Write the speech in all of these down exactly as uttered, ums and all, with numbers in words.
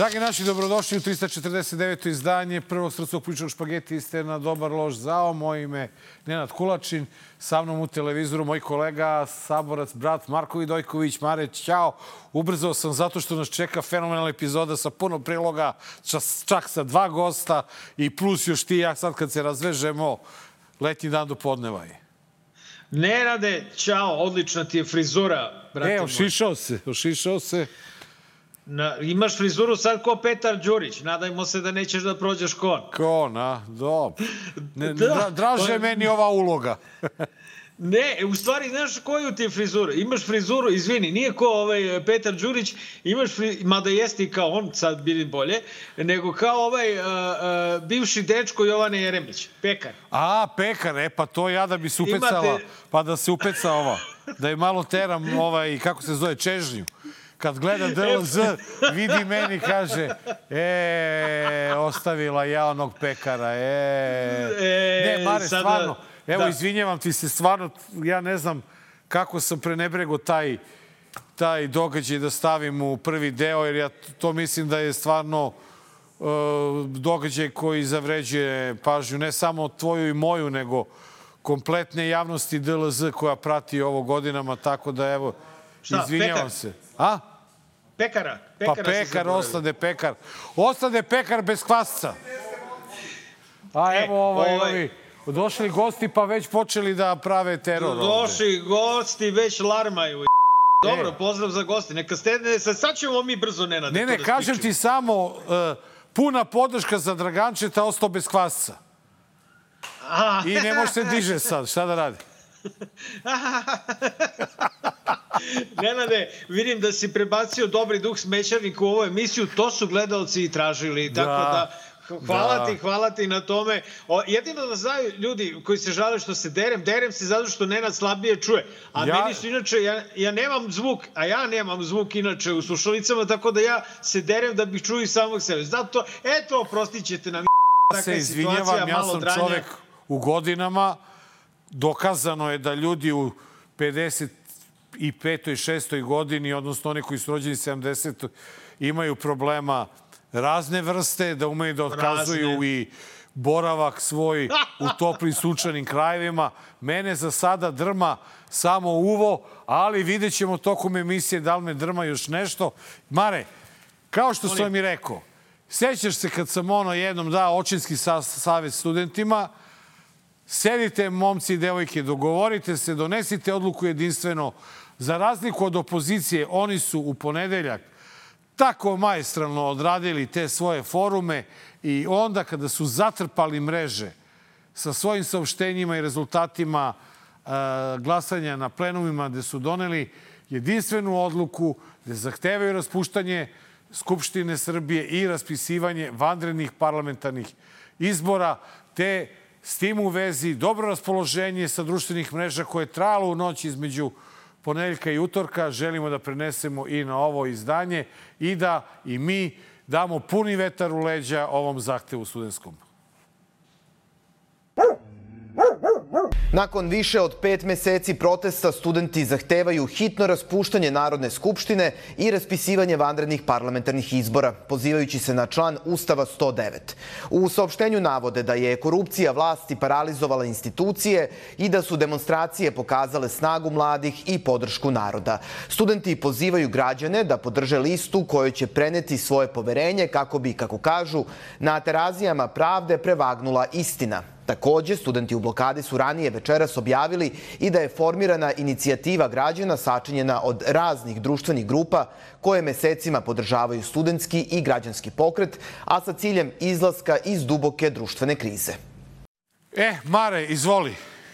Dragi naši, dobrodošli u trista četrdeset deveto izdanje prvog srpskog političkog špagetiste na Dobar loš zao. Moje ime je Nenad Kulačin. Sa mnom u televizoru moj kolega, saborac, brat Marko Vidojković. Mare, ćao. Ubrzao sam zato što nas čeka fenomenalna epizoda sa puno priloga, čak sa dva gosta i plus još ti i ja sad kad se razvežemo, letnji dan do podneva je. Nenade, ćao, odlična ti je frizura, brate moj. E, ošišao se, ošišao se. Na, imaš frizuru sad ko Petar Đurić. Nadajmo se da nećeš da prođeš kon. Kon, a? Dobro. Ne, Da. dra, draže Pa- meni ova uloga. Ne, u stvari, znaš koju ti je frizuru? Imaš frizuru, izvini, nije ko ovaj Petar Đurić, imaš fri, mada jeste i kao on, sad bili bolje, nego kao ovaj uh, uh, bivši dečko Jovane Jeremić, pekar. A, pekar, e, pa to ja da bi se upecala, Imate- pa da se upeca ova. Da je malo teram ovaj, kako se zove, čežnju. Kad gleda D L Z, vidi meni, kaže, e, ostavila ja onog pekara, e. E, Ne, Mare, sada- stvarno, evo, da. izvinjavam ti se, stvarno, ja ne znam kako sam prenebrego taj, taj događaj da stavim u prvi deo, jer ja to mislim da je stvarno uh, događaj koji zavređuje pažnju, ne samo tvoju i moju, nego kompletne javnosti D L Z koja prati ovo godinama, tako da, evo, Šta, izvinjavam pekar? se. A? Pekara. Pa Pekara si pekar, zaboravio. ostade pekar. Ostade pekar bez kvasca. A E, evo ovaj, ovaj- ovi, došli gosti pa već počeli da prave teror ovde. Došli gosti, već larmaju. Dobro, E. pozdrav za gosti. Neka ste, sad ćemo mi brzo, Nenade. Ne, to ne, da kažem stičemo. ti samo, uh, puna podrška za Dragančeta, ostao bez kvasca. Aha. I ne može se diže sad, šta da radi? Nenade, vidim da si prebacio dobri duh smećarnika u ovu emisiju, to su gledalci i tražili, tako Da. da hvala Da. ti, hvala ti na tome. O, jedino da znaju ljudi koji se žale što se derem, derem se zato što Nenad slabije čuje. A Ja- meni su inače, ja, ja nemam zvuk, a ja nemam zvuk inače u slušalicama, tako da ja se derem da bih čuo i samog sebe. Zato, eto, oprostit ćete nam. Ja se izvinjavam, ja sam čovek u godinama. Dokazano je da ljudi u pedeset petoj šestoj godini, odnosno oni koji su rođeni sedamdesetoj imaju problema razne vrste, da umeju da otkazuju Razne. i boravak svoj u toplim sunčanim krajevima. Mene za sada drma samo uvo, ali vidjet ćemo tokom emisije da li me drma još nešto. Mare, kao što sam mi rekao, sećaš se kad sam ono jednom dao očinski sa, savjet studentima, sedite, momci i devojke, dogovorite se, donesite odluku jedinstveno. Za razliku od opozicije, oni su u ponedeljak tako maestralno odradili te svoje forume i onda kada su zatrpali mreže sa svojim saopštenjima i rezultatima e, glasanja na plenumima gde su doneli jedinstvenu odluku, gde zahtevaju raspuštanje Skupštine Srbije i raspisivanje vanrednih parlamentarnih izbora, te s tim u vezi dobro raspoloženje sa društvenih mreža koje je trajalo u noć između ponedeljka i utorka želimo da prenesemo i na ovo izdanje i da i mi damo puni vetar u leđa ovom zahtevu studentskom. Nakon više od pet meseci protesta, studenti zahtevaju hitno raspuštanje Narodne skupštine i raspisivanje vanrednih parlamentarnih izbora, pozivajući se na član Ustava sto devet. U saopštenju navode da je korupcija vlasti paralizovala institucije i da su demonstracije pokazale snagu mladih i podršku naroda. Studenti pozivaju građane da podrže listu kojoj će preneti svoje poverenje kako bi, kako kažu, na terazijama pravde prevagnula istina. Takođe, studenti u blokadi su ranije večeras objavili i da je formirana inicijativa građana sačinjena od raznih društvenih grupa koje mesecima podržavaju studentski i građanski pokret, a sa ciljem izlaska iz duboke društvene krize. E, Mare, izvoli.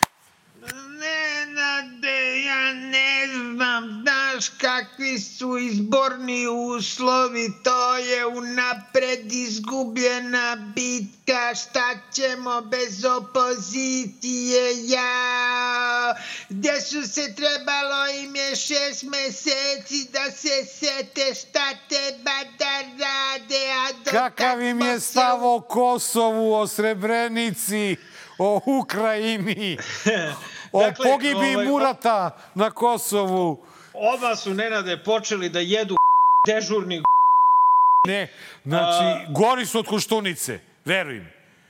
Nenade, ja ne znam, znaš kakvi su izborni uslovi, to je unapred izgubljena bitka, šta ćemo bez opozicije, ja, gdje su se trebalo im je šest meseci da se sete šta treba da rade, a do Kakav im je stav o Kosovu, o Srebrenici, o Ukrajini, o Dakle, pogibiji ovaj, Murata na Kosovu. Oba su, Nenade, počeli da jedu dežurni Ne, znači, gori su od Koštunice, verujem.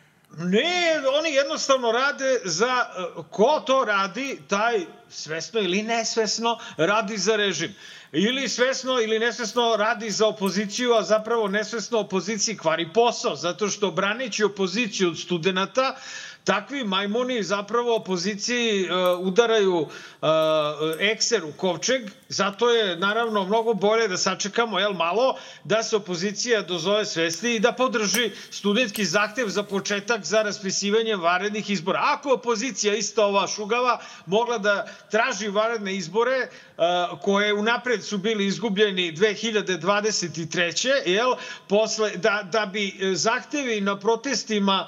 Ne, oni jednostavno rade za... Ko to radi, taj svesno ili nesvesno radi za režim. Ili svesno ili nesvesno radi za opoziciju, a zapravo nesvesno opoziciji kvari posao, zato što braneći opoziciju od studenta, takvi majmuni zapravo opoziciji uh, udaraju uh, ekser u kovčeg, zato je naravno mnogo bolje da sačekamo jel, malo, da se opozicija dozove svesti i da podrži studentski zahtev za početak za raspisivanje vanrednih izbora. Ako opozicija, ista ova šugava, mogla da traži vanredne izbore uh, koje unapred su bili izgubljeni dve hiljade dvadeset treće jel, posle, da, da bi zahtevi na protestima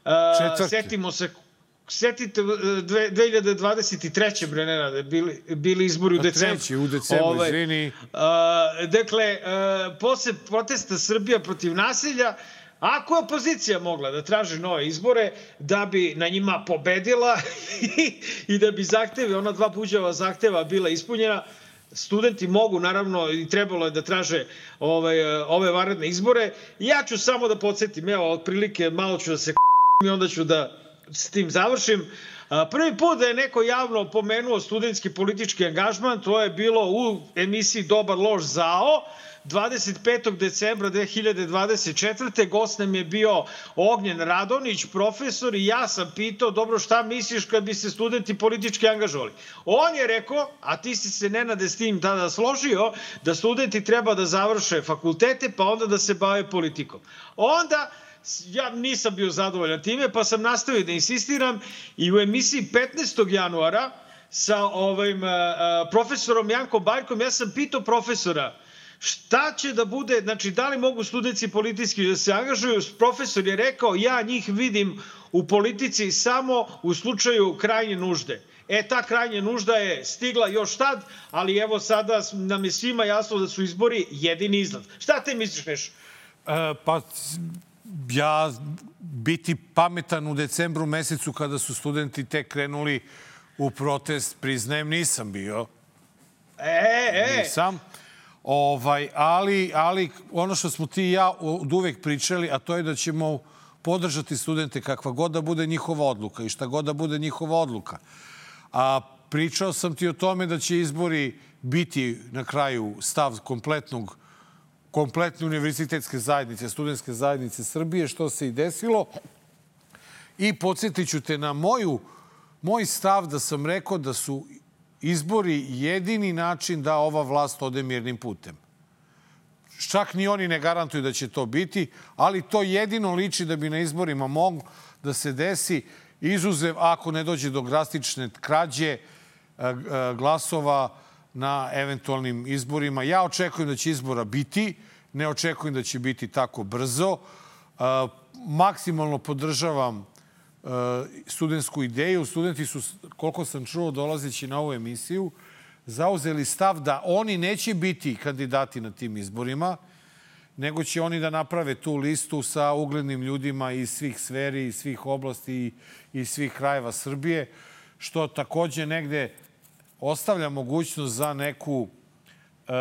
Uh, setimo se, setite dve hiljade dvadeset treće bre Nenade, bili, bili izbori u decembru. Treći, u decembru, Ove, izvini. Uh, dakle, uh, posle protesta Srbija protiv nasilja, ako je opozicija mogla da traži nove izbore, da bi na njima pobedila i, i da bi zahtevi, ona dva puđava zahteva bila ispunjena, studenti mogu, naravno, i trebalo je da traže ove, ove vanredne izbore. Ja ću samo da podsjetim, evo, otprilike malo ću da se i onda ću da s tim završim. Prvi put da je neko javno pomenuo studentski politički angažman, to je bilo u emisiji Dobar loš zao, dvadeset petog decembra dve hiljade dvadeset četvrte. Gost nam je bio Ognjen Radonić, profesor, i ja sam pitao, dobro, šta misliš kad bi se studenti politički angažovali? On je rekao, a ti si se, Nenade, s tim tada složio, da studenti treba da završe fakultete, pa onda da se bave politikom. Onda ja nisam bio zadovoljan time, pa sam nastavio da insistiram i u emisiji petnaestog januara sa ovim uh, profesorom Jankom Baljkom, ja sam pitao profesora šta će da bude, znači da li mogu studenti politički da se angažuju. Profesor je rekao, ja njih vidim u politici samo u slučaju krajnje nužde. E, ta krajnja nužda je stigla još tad, ali evo sada nam je svima jasno da su izbori jedini izlaz. Šta te misliš, Neš? E, pa... Ja biti pametan u decembru mesecu kada su studenti tek krenuli u protest, priznajem, nisam bio. E, e. Nisam. Ovaj, ali, ali ono što smo ti i ja od uvek pričali, a to je da ćemo podržati studente kakva god da bude njihova odluka i šta god da bude njihova odluka. A pričao sam ti o tome da će izbori biti na kraju stav kompletnog kompletne univerzitetske zajednice, studentske zajednice Srbije, što se i desilo. I podsjetit ću te na moju, moj stav da sam rekao da su izbori jedini način da ova vlast ode mirnim putem. Čak ni oni ne garantuju da će to biti, ali to jedino liči da bi na izborima moglo da se desi, izuzev ako ne dođe do drastične krađe glasova na eventualnim izborima. Ja očekujem da će izbora biti, ne očekujem da će biti tako brzo. Maksimalno podržavam studentsku ideju. Studenti su, koliko sam čuo, dolazeći na ovu emisiju, zauzeli stav da oni neće biti kandidati na tim izborima, nego će oni da naprave tu listu sa uglednim ljudima iz svih sferi, iz svih oblasti i iz svih krajeva Srbije, što takođe negde ostavlja mogućnost za neku e,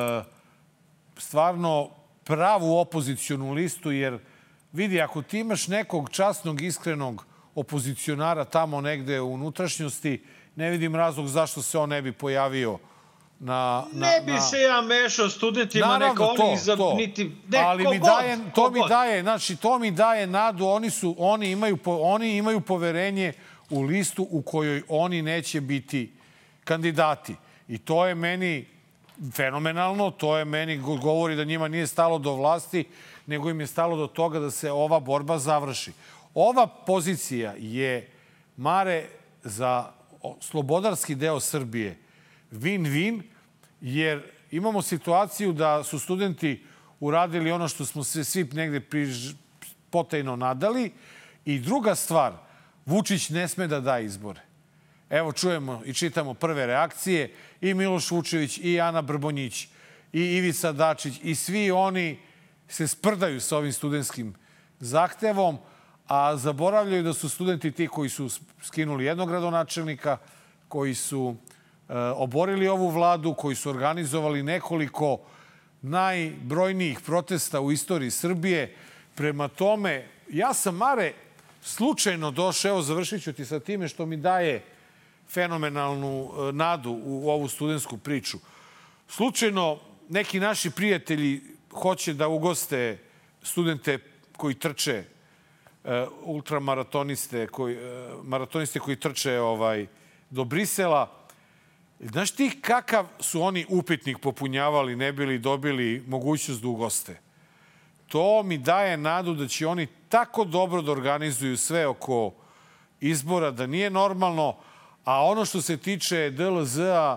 stvarno pravu opozicijonu listu, jer vidi, ako ti imaš nekog časnog, iskrenog opozicionara tamo negde u unutrašnjosti, ne vidim razlog zašto se on ne bi pojavio na... na ne bi na... se ja mešao studentima, naravno, neka oni izabrniti... Ali mi daje, to mi daje, znači, to mi daje nadu, oni, su, oni, imaju, oni imaju poverenje u listu u kojoj oni neće biti kandidati. I to je meni fenomenalno, to je meni govori da njima nije stalo do vlasti, nego im je stalo do toga da se ova borba završi. Ova pozicija je, Mare, za slobodarski deo Srbije win-win, jer imamo situaciju da su studenti uradili ono što smo se svi negde priž... potajno nadali. I druga stvar, Vučić ne sme da da izbore. Evo, čujemo i čitamo prve reakcije. I Miloš Vučević, i Ana Brbonjić, i Ivica Dačić, i svi oni se sprdaju sa ovim studentskim zahtevom, a zaboravljaju da su studenti ti koji su skinuli jednog gradonačelnika, koji su e, oborili ovu vladu, koji su organizovali nekoliko najbrojnijih protesta u istoriji Srbije. Prema tome, ja sam, Mare, slučajno došao, evo završit ću ti sa time što mi daje fenomenalnu nadu u ovu studentsku priču. Slučajno, neki naši prijatelji hoće da ugoste studente koji trče, uh, ultramaratoniste, koji, uh, maratoniste koji trče ovaj, do Brisela. Znaš ti kakav su oni upitnik popunjavali, ne bili dobili mogućnost da ugoste? To mi daje nadu da će oni tako dobro da organizuju sve oko izbora, da nije normalno. A ono što se tiče D L Z-a,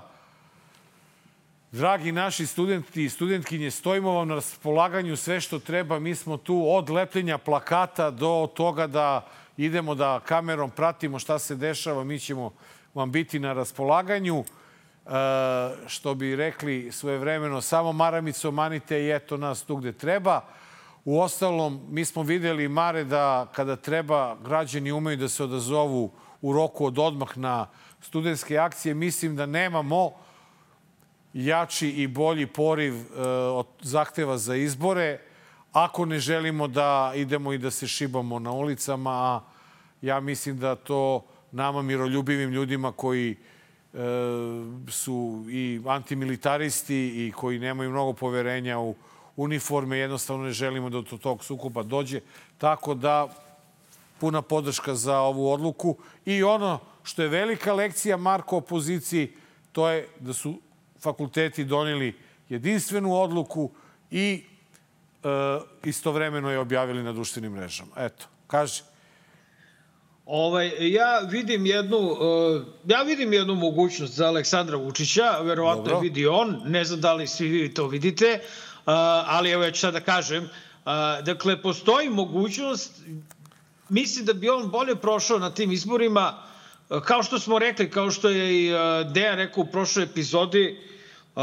dragi naši studenti i studentkinje, stojimo vam na raspolaganju sve što treba. Mi smo tu od lepljenja plakata do toga da idemo da kamerom pratimo šta se dešava. Mi ćemo vam biti na raspolaganju. E, što bi rekli svojevremeno, samo maramico manite i eto nas tu gde treba. U ostalom, mi smo videli, Mare, da kada treba, građani umeju da se odazovu u roku od odmah na studentske akcije. Mislim da nemamo jači i bolji poriv e, od zahteva za izbore, ako ne želimo da idemo i da se šibamo na ulicama, a ja mislim da to nama miroljubivim ljudima koji e, su i antimilitaristi i koji nemaju mnogo poverenja u uniforme, jednostavno ne želimo da do tog sukoba dođe. Tako da, puna podrška za ovu odluku. I ono što je velika lekcija, Marko, opoziciji, to je da su fakulteti doneli jedinstvenu odluku i e, istovremeno je objavili na društvenim mrežama. Eto, kaži. Ovaj, ja vidim jednu, uh, ja vidim jednu mogućnost za Aleksandra Vučića, verovatno Dobro. je vidi on, ne znam da li svi vi to vidite, uh, ali evo ja ću sad da kažem. Uh, dakle, postoji mogućnost, mislim da bi on bolje prošao na tim izborima, uh, kao što smo rekli, kao što je i uh, Dejan rekao u prošloj epizodi, uh,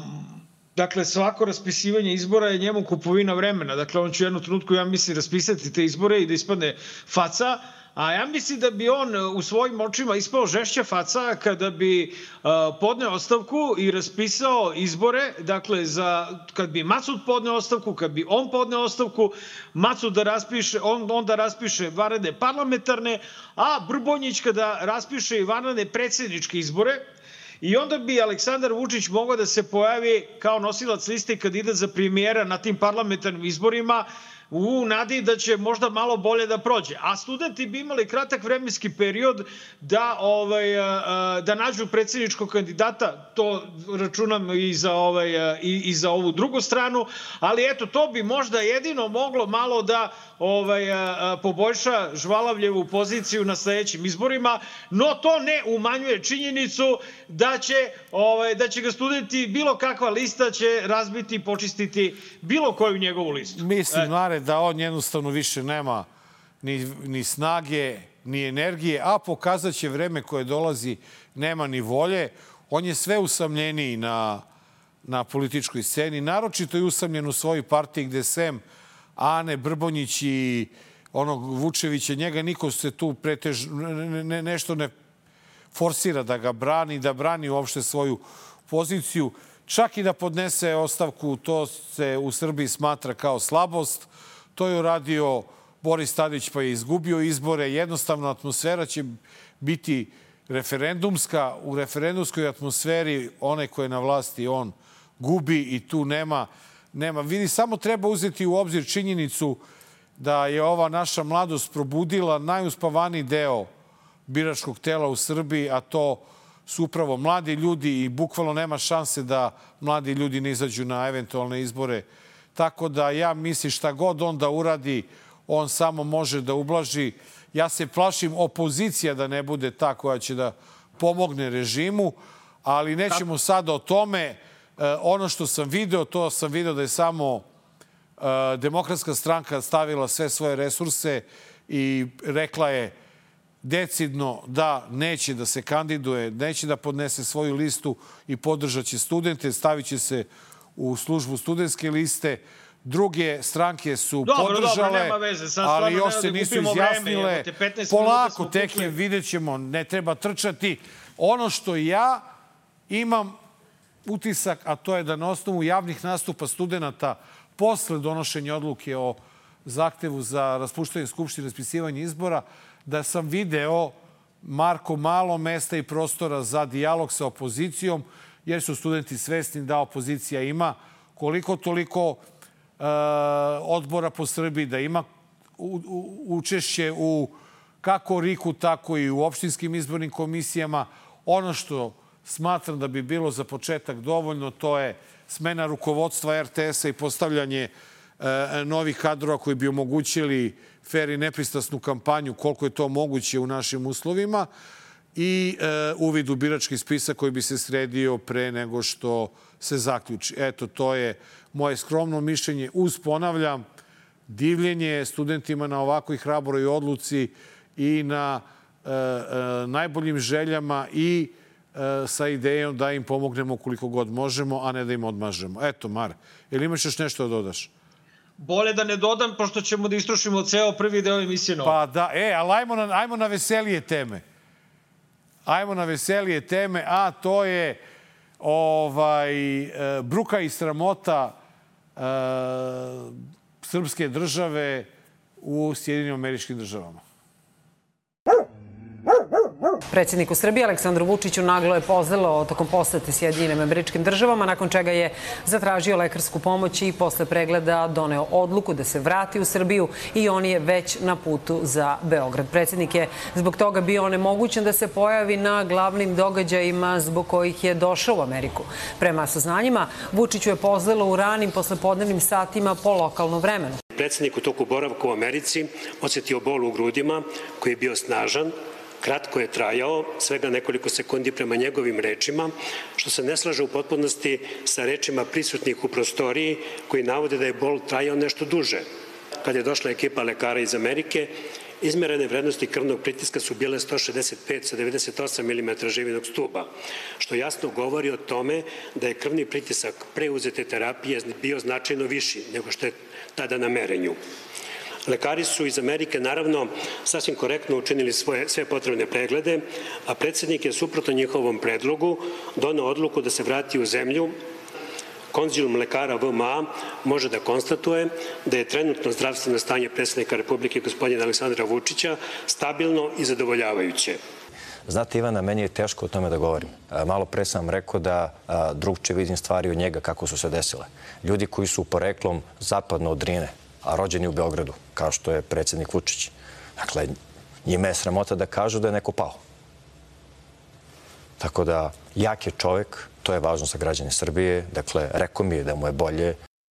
dakle, svako raspisivanje izbora je njemu kupovina vremena. Dakle, on će u jednom trenutku, ja mislim, raspisati te izbore i da ispadne faca. A ja mislim da bi on u svojim očima ispao žešća faca kada bi uh, podneo ostavku i raspisao izbore. Dakle, za, kad bi Macud podneo ostavku, kad bi on podneo ostavku, Macud da raspiše, on, on da raspiše vanredne parlamentarne, a Brbonjić kada raspiše i vanredne predsjedničke izbore. I onda bi Aleksandar Vučić mogao da se pojavi kao nosilac liste i kandidat za premijera na tim parlamentarnim izborima, u nadi da će možda malo bolje da prođe. A studenti bi imali kratak vremenski period da ovaj da nađu predsjedničkog kandidata, to računam i za ovaj i, i za ovu drugu stranu, ali eto, to bi možda jedino moglo malo da ovaj poboljša Žvalavljevu poziciju na sledećim izborima, no to ne umanjuje činjenicu da će ovaj da će ga studenti, bilo kakva lista će razbiti i počistiti bilo koju njegovu listu. Mislim, Mare, da on jednostavno više nema ni, ni snage, ni energije, a pokazat će vreme koje dolazi, nema ni volje. On je sve usamljeniji na, na političkoj sceni. Naročito je usamljen u svojoj partiji gde sem Ane Brbonjić i onog Vučevića, njega niko se tu pretež, ne, ne, nešto ne forsira da ga brani, da brani uopšte svoju poziciju. Čak i da podnese ostavku, to se u Srbiji smatra kao slabost. To je uradio Boris Tadić, pa je izgubio izbore. Jednostavno, atmosfera će biti referendumska. U referendumskoj atmosferi one koje je na vlasti on gubi i tu nema, nema. Vidi, samo treba uzeti u obzir činjenicu da je ova naša mladost probudila najuspavaniji deo biračkog tela u Srbiji, a to su upravo mladi ljudi i bukvalno nema šanse da mladi ljudi ne izađu na eventualne izbore. Tako da ja mislim šta god on da uradi, on samo može da ublaži. Ja se plašim opozicija da ne bude ta koja će da pomogne režimu, ali nećemo sada o tome. Ono što sam video, to sam video da je samo Demokratska stranka stavila sve svoje resurse i rekla je decidno da neće da se kandiduje, neće da podnese svoju listu i podržat će studente, stavit će se u službu studentske liste. Druge stranke su dobro, podržale, dobro, nema veze. Sad ali još se nisu izjasnile. Vreme, polako, tek je, vidjet ćemo, ne treba trčati. Ono što ja imam utisak, a to je da na osnovu javnih nastupa studenta posle donošenja odluke o zahtevu za raspuštanje Skupštine i raspisivanje izbora, da sam video, Marko, malo mesta i prostora za dijalog sa opozicijom, jer su studenti svesni da opozicija ima koliko toliko e, odbora po Srbiji, da ima u, u, učešće u kako RIK-u, tako i u opštinskim izbornim komisijama. Ono što smatram da bi bilo za početak dovoljno, to je smena rukovodstva er te es-a i postavljanje e, novih kadrova koji bi omogućili fer i nepristrasnu kampanju, koliko je to moguće u našim uslovima, i e, uvid u birački spisak koji bi se sredio pre nego što se zaključi. Eto, to je moje skromno mišljenje. Uz, ponavljam, divljenje studentima na ovakvoj hrabroj odluci i na e, e, najboljim željama i e, sa idejom da im pomognemo koliko god možemo, a ne da im odmažemo. Eto, Mare, ili imaš još nešto da dodaš? Bolje da ne dodam, pošto ćemo da istrošimo ceo prvi deo emisije. Pa da, e, ali ajmo na, ajmo na veselije teme. Ajmo na veselije teme, a to je ovaj, e, bruka i sramota e, srpske države u Sjedinim Američkim Državama. Predsjedniku Srbije Aleksandru Vučiću naglo je pozlilo tokom posete Sjedinjenim Američkim Državama, nakon čega je zatražio lekarsku pomoć i posle pregleda doneo odluku da se vrati u Srbiju i on je već na putu za Beograd. Predsjednik je zbog toga bio onemogućen da se pojavi na glavnim događajima zbog kojih je došao u Ameriku. Prema saznanjima, Vučiću je pozlilo u ranim poslepodnevnim satima po lokalnom vremenu. Predsjednik u toku boravka u Americi osjetio bol u grudima koji je bio snažan, kratko je trajao, svega nekoliko sekundi prema njegovim rečima, što se ne slaže u potpunosti sa rečima prisutnih u prostoriji koji navode da je bol trajao nešto duže. Kad je došla ekipa lekara iz Amerike, izmerene vrednosti krvnog pritiska su bile sto šezdeset pet sa devedeset osam milimetara živinog stuba, što jasno govori o tome da je krvni pritisak pre uzete terapije bio značajno viši nego što je tada na merenju. Lekari su iz Amerike, naravno, sasvim korektno učinili svoje, sve potrebne preglede, a predsjednik je suprotno njihovom predlogu doneo odluku da se vrati u zemlju. Konzilum lekara ve em a može da konstatuje da je trenutno zdravstveno stanje predsjednika Republike gospodina Aleksandra Vučića stabilno i zadovoljavajuće. Znate, Ivana, meni je teško o tome da govorim. Malo pre sam rekao da drugčije vidim stvari od njega kako su se desile. Ljudi koji su poreklom zapadno od Drine, a rođeni u Beogradu, kao što je predsjednik Vučić. Dakle, njima je sramota da kažu da je neko pao. Tako da, jak je čovek, to je važno za građane Srbije. Dakle, rekao mi je da mu je bolje.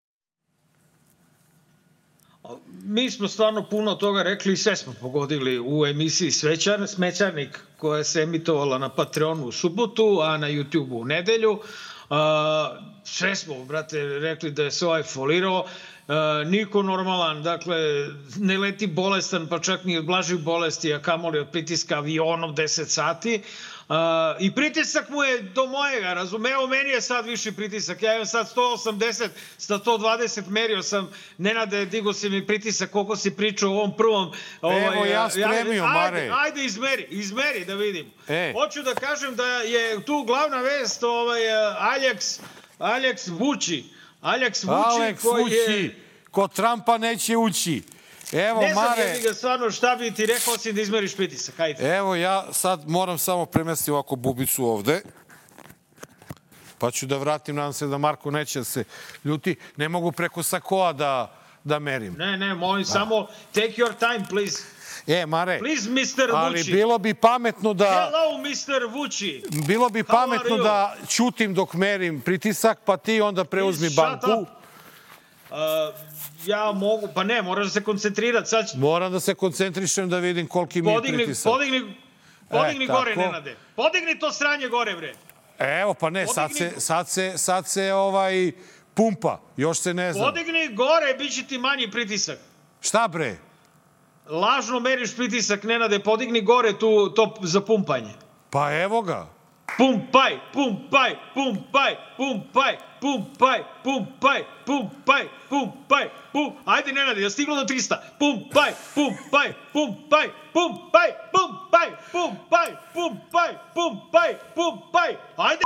Mi smo stvarno puno toga rekli i sve smo pogodili u emisiji Svećar, Smećarnik, koja se emitovala na Patreonu u subotu, a na YouTubeu u nedelju. Uh, sve smo, brate, rekli da je se ovaj folirao. Uh, niko normalan, dakle, ne leti bolestan, pa čak ni od blažih bolesti, a kamoli od pritiska avionom deset sati. Uh, I pritisak mu je do mojega, razumeo, meni je sad viši pritisak. Ja imam sad sto osamdeset, sto dvadeset, merio sam, Nenade, digo si mi pritisak, koliko si pričao u ovom prvom. Ovaj, Evo, ja spremio, Mare. Ajde, ajde, izmeri, izmeri da vidim. E. Hoću da kažem da je tu glavna vest ovaj, Alex, Alex Vuči. Alex Vuči, Alex koji Vuči, je... ko Trumpa neće ući. Evo, ne znam, Mare, je ga stvarno šta bi ti rekao, osim da izmeriš pritisak. Ajde. Evo, ja sad moram samo premestiti ovako bubicu ovde. Pa ću da vratim, nadam se da Marko neće da se ljuti. Ne mogu preko sakoa da, da merim. Ne, ne, molim, samo take your time, please. E, Mare, Please, mister ali Vuči. bilo bi pametno da... Hello, mister Vuči. Bilo bi How pametno are you? da ćutim dok merim pritisak, pa ti onda preuzmi Please, banku. shut up. Uh, ja mogu, pa ne, moraš se koncentrirati. Sad ću... Moram da se koncentrišem da vidim koliki mi je Podigni, pritisak. podigni, podigni E, gore, tako. Nenade. Podigni to sranje gore, bre. Evo, pa ne, sad se, Podigni- sad se, sad se ovaj pumpa. Još se ne znam. Podigni gore, bit će ti manji pritisak. Šta bre? Lažno meriš pritisak, Nenade, podigni gore tu, to za pumpanje. Pa evo ga. Pumpaj, pumpaj, pumpaj, pumpaj, pumpaj, pumpaj, pumpaj, pumpaj, pum. Ajde, Nenade, ja stiglo do trista. Pumpaj, pumpaj, pumpaj, pumpaj, pumpaj, pumpaj, pumpaj, pumpaj, pumpaj. Ajde,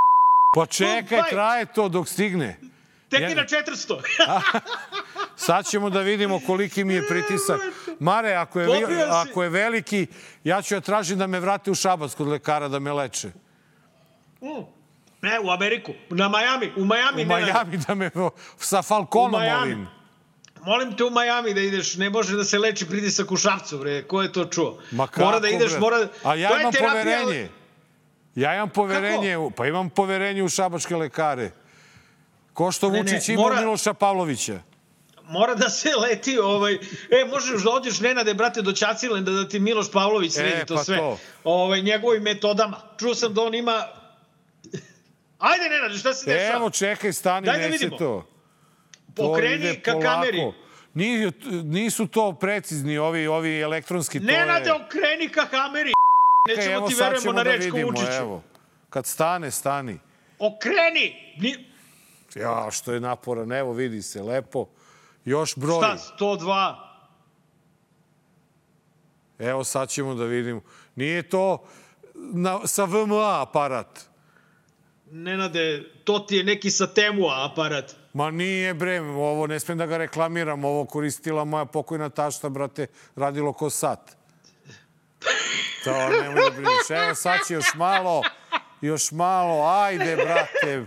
Pa čekaj, traje to dok stigne. Tek i na četiristo. Sad ćemo da vidimo koliki mi je pritisak. Mare, ako je, ako je veliki, ja ću ja tražiti da me vrate u Šabac kod lekara da me leče. Ne, u Ameriku. Na Miami. U Miami. U Miami da me... Sa Falconom ovim. Molim te u Miami da ideš. Ne može da se leči pritisak u Šapcu, bre. Ko je to čuo? Ma kako, mora da ideš, bre? mora... A ja imam poverenje. Ja imam poverenje. Kako? Pa imam poverenje u šabačke lekare. Ko što Vučić ima mora... Miloša Pavlovića. Mora da se leti, ovaj... E, možeš da odješ, Nenade, brate, do Ćacilenda da ti Miloš Pavlović sredi e, to pa sve. To. Ovaj, njegovim metodama. Čuo sam da on ima... Ajde, Nenade, šta se dešava? Evo, čekaj, stani, Daj da neće vidimo. To. Pokreni to ka polako. Kameri. Nisu, nisu to precizni ovi, ovi elektronski... Nenade, okreni ka kameri. Nećemo evo, ti verujemo na da reč vidimo, ko Vučiću. Evo, kad stane, stani. Okreni! Ni... Ja, što je naporan, evo, vidi se, lepo. Još broj. Šta, sto dva? Evo, sad ćemo da vidimo. Nije to na, sa V M A aparat. Nenade, to ti je neki sa Temua aparat. Ma nije, bre, ovo ne smijem da ga reklamiram. Ovo koristila moja pokojna tašta, brate, radilo ko sat. To nemoj da brineš. Evo, sad će još malo, još malo. Ajde, brate.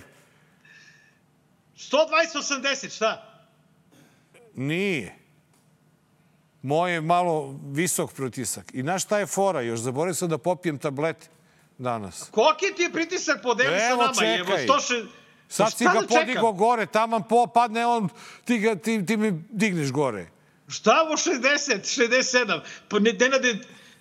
sto dvadeset osamdeset, šta? Nije. Moj je malo visok pritisak. I znaš šta je fora? Još zaboravio sam da popijem tablete danas. Koliki ti je pritisak? Podeli sa nama. Čekaj. Evo, sto... Sad si ga podigao gore, taman popadne on, ti, ga, ti, ti mi digneš gore. Šta ovo šezdeset, šezdeset sedam? Pa ne, Nenade...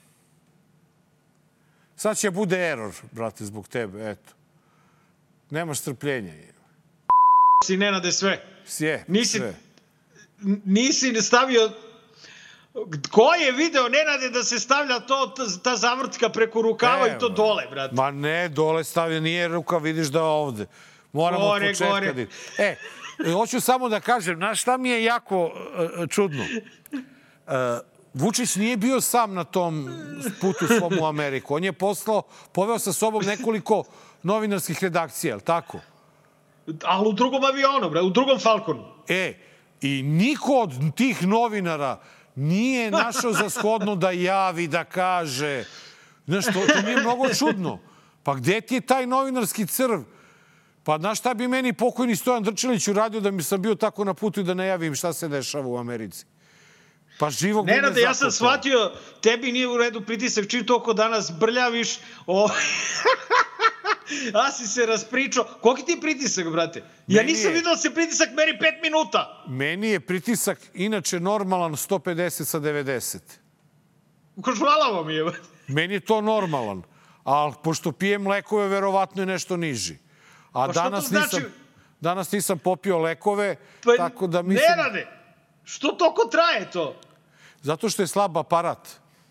Sad će bude error, brate, zbog tebe, eto. Nemaš strpljenja. Si, Nenade, sve. Sje, nisi, sve. Nisi stavio... Ko je video, Nenade, da se stavlja to, ta zavrtka preko rukava e, i to dole, brate? Ma ne, dole stavlja, nije ruka, vidiš da je ovde. Moramo gore, od početka gore. Da... E, hoću samo da kažem, znaš šta mi je jako uh, čudno? Uh, Vučić nije bio sam na tom putu svom u Ameriku. On je poslao, poveo sa sobom nekoliko novinarskih redakcija, je li tako? Ali u drugom avionu, bre, u drugom Falconu. E, i niko od tih novinara nije našao za shodno da javi, da kaže. Znaš, to, to mi je mnogo čudno. Pa gde ti je taj novinarski crv? Pa znaš šta bi meni pokojni Stojan Drčelić uradio da mi sam bio tako na putu i da ne javim šta se dešava u Americi? Pa živog mi ne zato to. Ja sam shvatio, tebi nije u redu pritisak, čim toliko danas brljaviš, o... a si se raspričao. Koliki ti je pritisak, brate? Ja meni nisam je... vidio da se pritisak meri pet minuta. Meni je pritisak inače normalan sto pedeset sa devedeset. Hvala vam je. Meni je to normalan. Ali pošto pijem lekove, verovatno je nešto niži. A pa danas, znači... nisam, danas nisam popio lekove, pa, tako da mislim... Ne rade! Što toliko traje to? Zato što je slab aparat.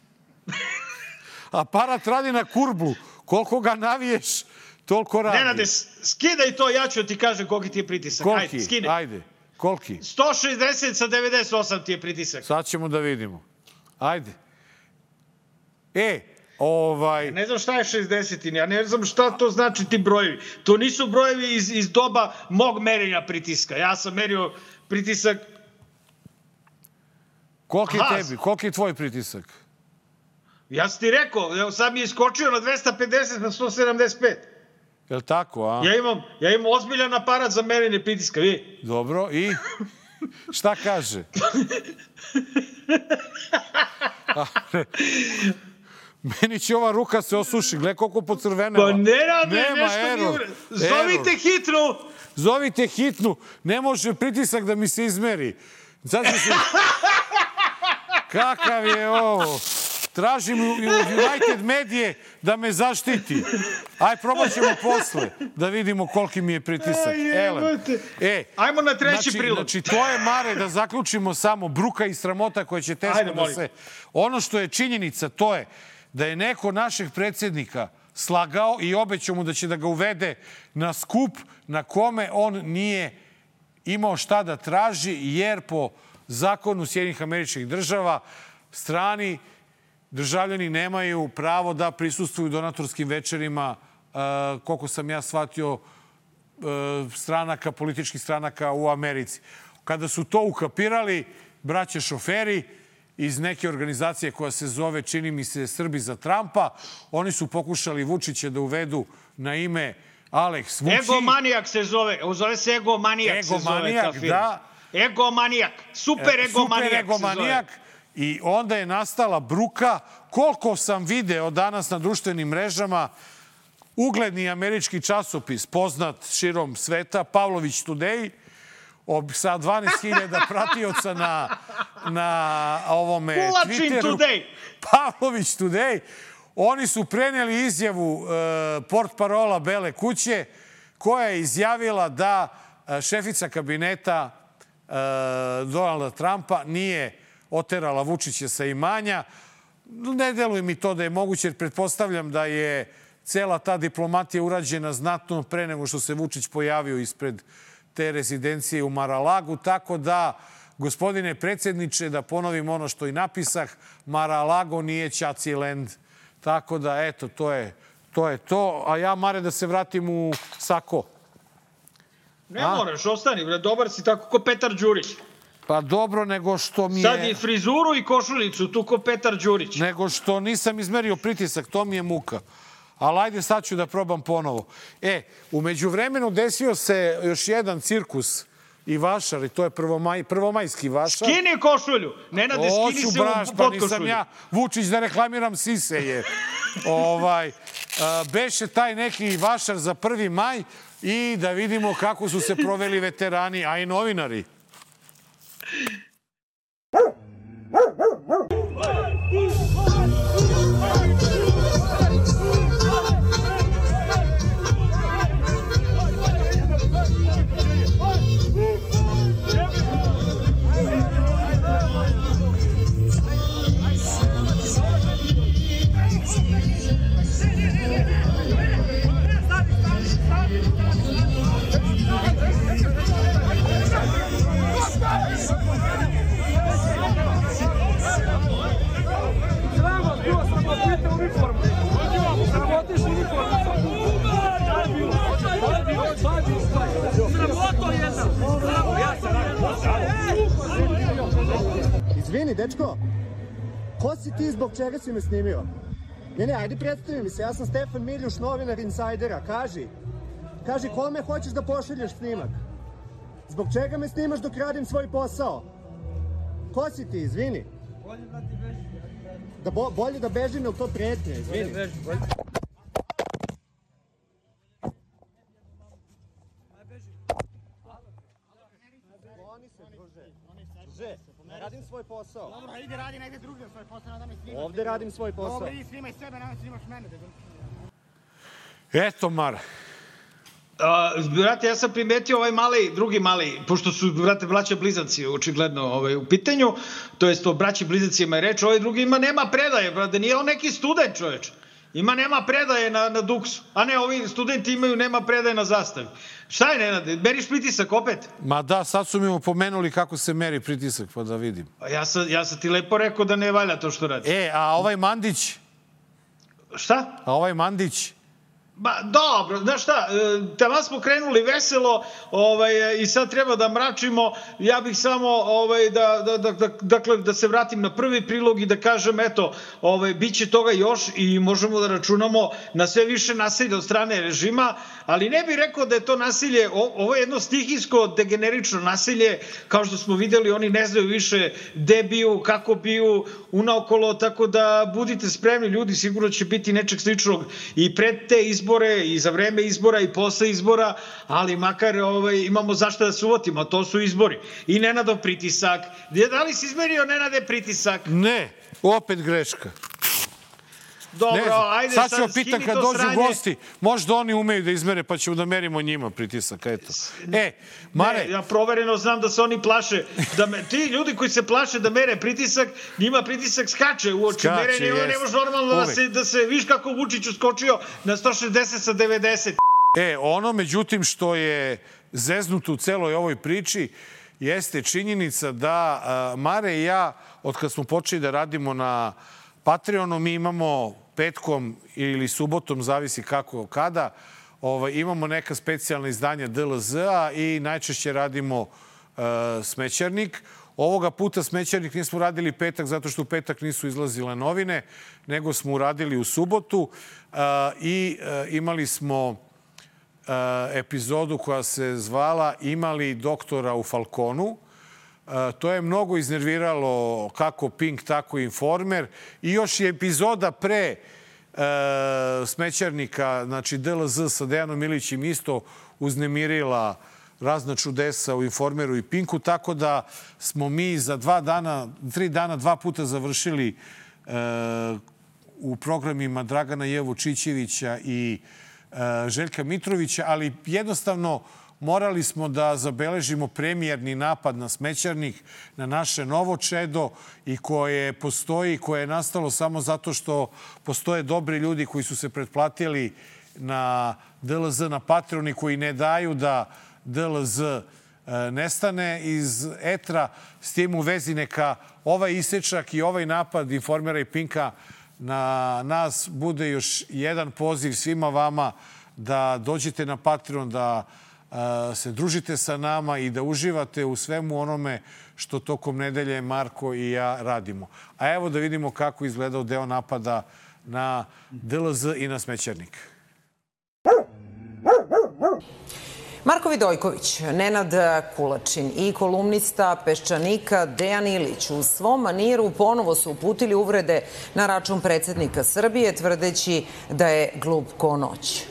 Aparat radi na kurblu. Koliko ga naviješ, toliko radi. Nenade, skidaj to, ja ću ti kažem koliki ti je pritisak. Koliki? Ajde, skidaj. Ajde, koliki? sto šezdeset sa devedeset osam ti je pritisak. Sad ćemo da vidimo. Ajde. E, ovaj... Ja ne znam šta je šezdeset, ja ne znam šta to znači ti brojevi. To nisu brojevi iz, iz doba mog merenja pritiska. Ja sam merio pritisak... Koliki je tebi? Koliki je tvoj pritisak? Ja sam ti rekao, sad mi je iskočio na dvesta pedeset na sto sedamdeset pet. Je li tako, a? Ja imam, ja imam ozbiljan aparat za merenje pritiska, vi. Dobro, i? Šta kaže? Meni će ova ruka se osuši. Gle koliko pocrvenela. Pa ne rade, nema nešto error. Mi... Zovite error. Hitnu. Zovite hitnu. Ne može pritisak da mi se izmeri. Sad se... Kakav je ovo? Tražim u United Medije da me zaštiti. Aj, probat ćemo posle da vidimo koliki mi je pritisak. Elem. E, ajmo na treći znači, prilog. Znači, to je, Mare, da zaključimo samo bruka i sramota koja će teško Ajde, da se... Ono što je činjenica, to je da je neko našeg predsjednika slagao i obećao mu da će da ga uvede na skup na kome on nije imao šta da traži, jer po zakonu Sjedinjenih Američkih Država strani državljani nemaju pravo da prisustvuju donatorskim večerima, uh, koliko sam ja shvatio, stranaka, političkih stranaka u Americi. Kada su to ukapirali, braća šoferi iz neke organizacije koja se zove, čini mi se, Srbi za Trumpa, oni su pokušali Vučića da uvedu na ime Alex Vučić. Egomanijak se zove. Zove se Egomanijak se zove ta firma. Da. Egomanijak. Super Egomanijak, Super egomanijak. I onda je nastala bruka. Koliko sam video danas na društvenim mrežama, ugledni američki časopis, poznat širom sveta, Pavlović Today, sa dvanaest hiljada pratioca na, na ovome Kulačin Twitteru. Today. Pavlović Today. Oni su preneli izjavu e, portparola Bele kuće koja je izjavila da e, šefica kabineta e, Donalda Trumpa nije oterala Vučića sa imanja. Ne deluje mi to da je moguće, jer pretpostavljam da je cela ta diplomatija urađena znatno pre nego što se Vučić pojavio ispred te rezidencije u Mar-a-Lagu. Tako da, gospodine predsjedniče, da ponovim ono što i napisah, Mar-a-Lago nije Ćaciland. Tako da, eto, to je to. Je to. A ja, Mare, da se vratim u sako. Ne A? moraš, ostani, bre, dobar si tako ko Petar Đurić. Pa dobro, nego što mi je... Sad i frizuru i košulicu, tu ko Petar Đurić. Nego što nisam izmerio pritisak, to mi je muka. Ali ajde, sad ću da probam ponovo. E, u međuvremenu desio se još jedan cirkus i vašar, i to je prvomaj, prvomajski vašar. Skini košulju! Nenade, skini se u braš, pa nisam ja Vučić da reklamiram sise je. ovaj, a, beše taj neki vašar za prvi maj i da vidimo kako su se proveli veterani, a i novinari. Izvini, dečko, ko si ti, zbog čega si me snimio? Ne, ne, ajde predstavi mi se, ja sam Stefan Miljuš, novinar Insajdera, kaži. Kaži, kome hoćeš da pošalješ snimak? Zbog čega me snimaš dok radim svoj posao? Ko si ti, izvini? Bolje da ti bežim. Da bo, bolje da bežim, ili to prijetnje, izvini? Bolje bežim, bolje. Ne radim svoj posao. Dobro, ide radi negdje drugdje svoj posao, nadam me snimaš. Ovde radim svoj posao. Dobro, idi snimaj sebe, nadam snimaš mene. Eto, Mar. Brate, ja sam primetio ovaj mali, drugi mali, pošto su, brate, braća blizanci očigledno ovaj, u pitanju, to jest o braći blizancima je reč, ovaj drugi ima nema predaje, brate, nije on neki student, čoveč. Ima nema predaje na, na Duksu, a ne, ovi studenti imaju nema predaje na Zastavi. Šta je, Nenade, meriš pritisak opet? Ma da, sad su mi pomenuli kako se meri pritisak, pa da vidim. Ja sam, ja sam ti lepo rekao da ne valja to što radi. E, a ovaj Mandić? Šta? A ovaj Mandić? Ba, dobro, znaš šta, tamo smo krenuli veselo ovaj, i sad treba da mračimo. Ja bih samo ovaj, da, da, da, da, dakle, da se vratim na prvi prilog i da kažem, eto, ovaj, bit će toga još i možemo da računamo na sve više nasilja od strane režima, ali ne bih rekao da je to nasilje, ovo je jedno stihijsko, degenerično nasilje, kao što smo videli, oni ne znaju više gde biju, kako biju, unaokolo, tako da budite spremni, ljudi, sigurno će biti nečeg sličnog i pred te izbore i za vreme izbora i posle izbora, ali makar ovaj, imamo zašto da se uvotimo, to su izbori. I Nenadov pritisak. Da li si izmerio, Nenade, pritisak? Ne, opet greška. Dobro, ajde sad sad, ću pitan kad dođu sranje. Gosti, možda oni umeju da izmere, pa ćemo da merimo njima pritisak, eto. E, Mare... Ne, ja provereno znam da se oni plaše, da me, ti ljudi koji se plaše da mere pritisak, njima pritisak skače u oči merenja i ne može normalno da se, da se, viš kako Vučić uskočio na sto šezdeset sa devedeset. E, ono, međutim, što je zeznuto u celoj ovoj priči, jeste činjenica da a, Mare i ja, od kad smo počeli da radimo na Patreonu, mi imamo petkom ili subotom, zavisi kako, kada, ovaj, imamo neka specijalna izdanja D L Z-a i najčešće radimo uh, Smećarnik. Ovoga puta Smećarnik nismo radili petak zato što u petak nisu izlazile novine, nego smo uradili u subotu uh, i uh, imali smo uh, epizodu koja se zvala Imali doktora u Falconu. Uh, to je mnogo iznerviralo kako Pink, tako i Informer. I još je epizoda pre uh, Smećarnika, znači D L Z sa Dejanom Milićem isto uznemirila razna čudesa u Informeru i Pinku, tako da smo mi za dva dana, tri dana, dva puta završili uh, u programima Dragana Jevučićevića i uh, Željka Mitrovića, ali jednostavno morali smo da zabeležimo premijerni napad na Smećarnik, na naše novo čedo i koje postoji, koje je nastalo samo zato što postoje dobri ljudi koji su se pretplatili na D L Z, na Patreon, koji ne daju da D L Z nestane iz etra. S tim u vezi neka ovaj isečak i ovaj napad Informera i Pinka na nas bude još jedan poziv svima vama da dođete na Patreon, da se družite sa nama i da uživate u svemu onome što tokom nedelje Marko i ja radimo. A evo da vidimo kako izgledao deo napada na D L Z i na Smećarnik. Marko Vidojković, Nenad Kulačin i kolumnista Peščanika Dejan Ilić u svom maniru ponovo su uputili uvrede na račun predsjednika Srbije, tvrdeći da je glup ko noć.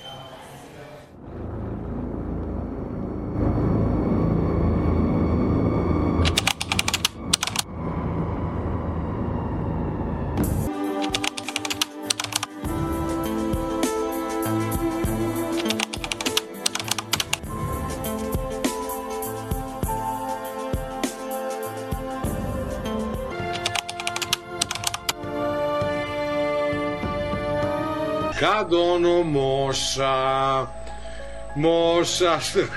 Kad ono moša, moša...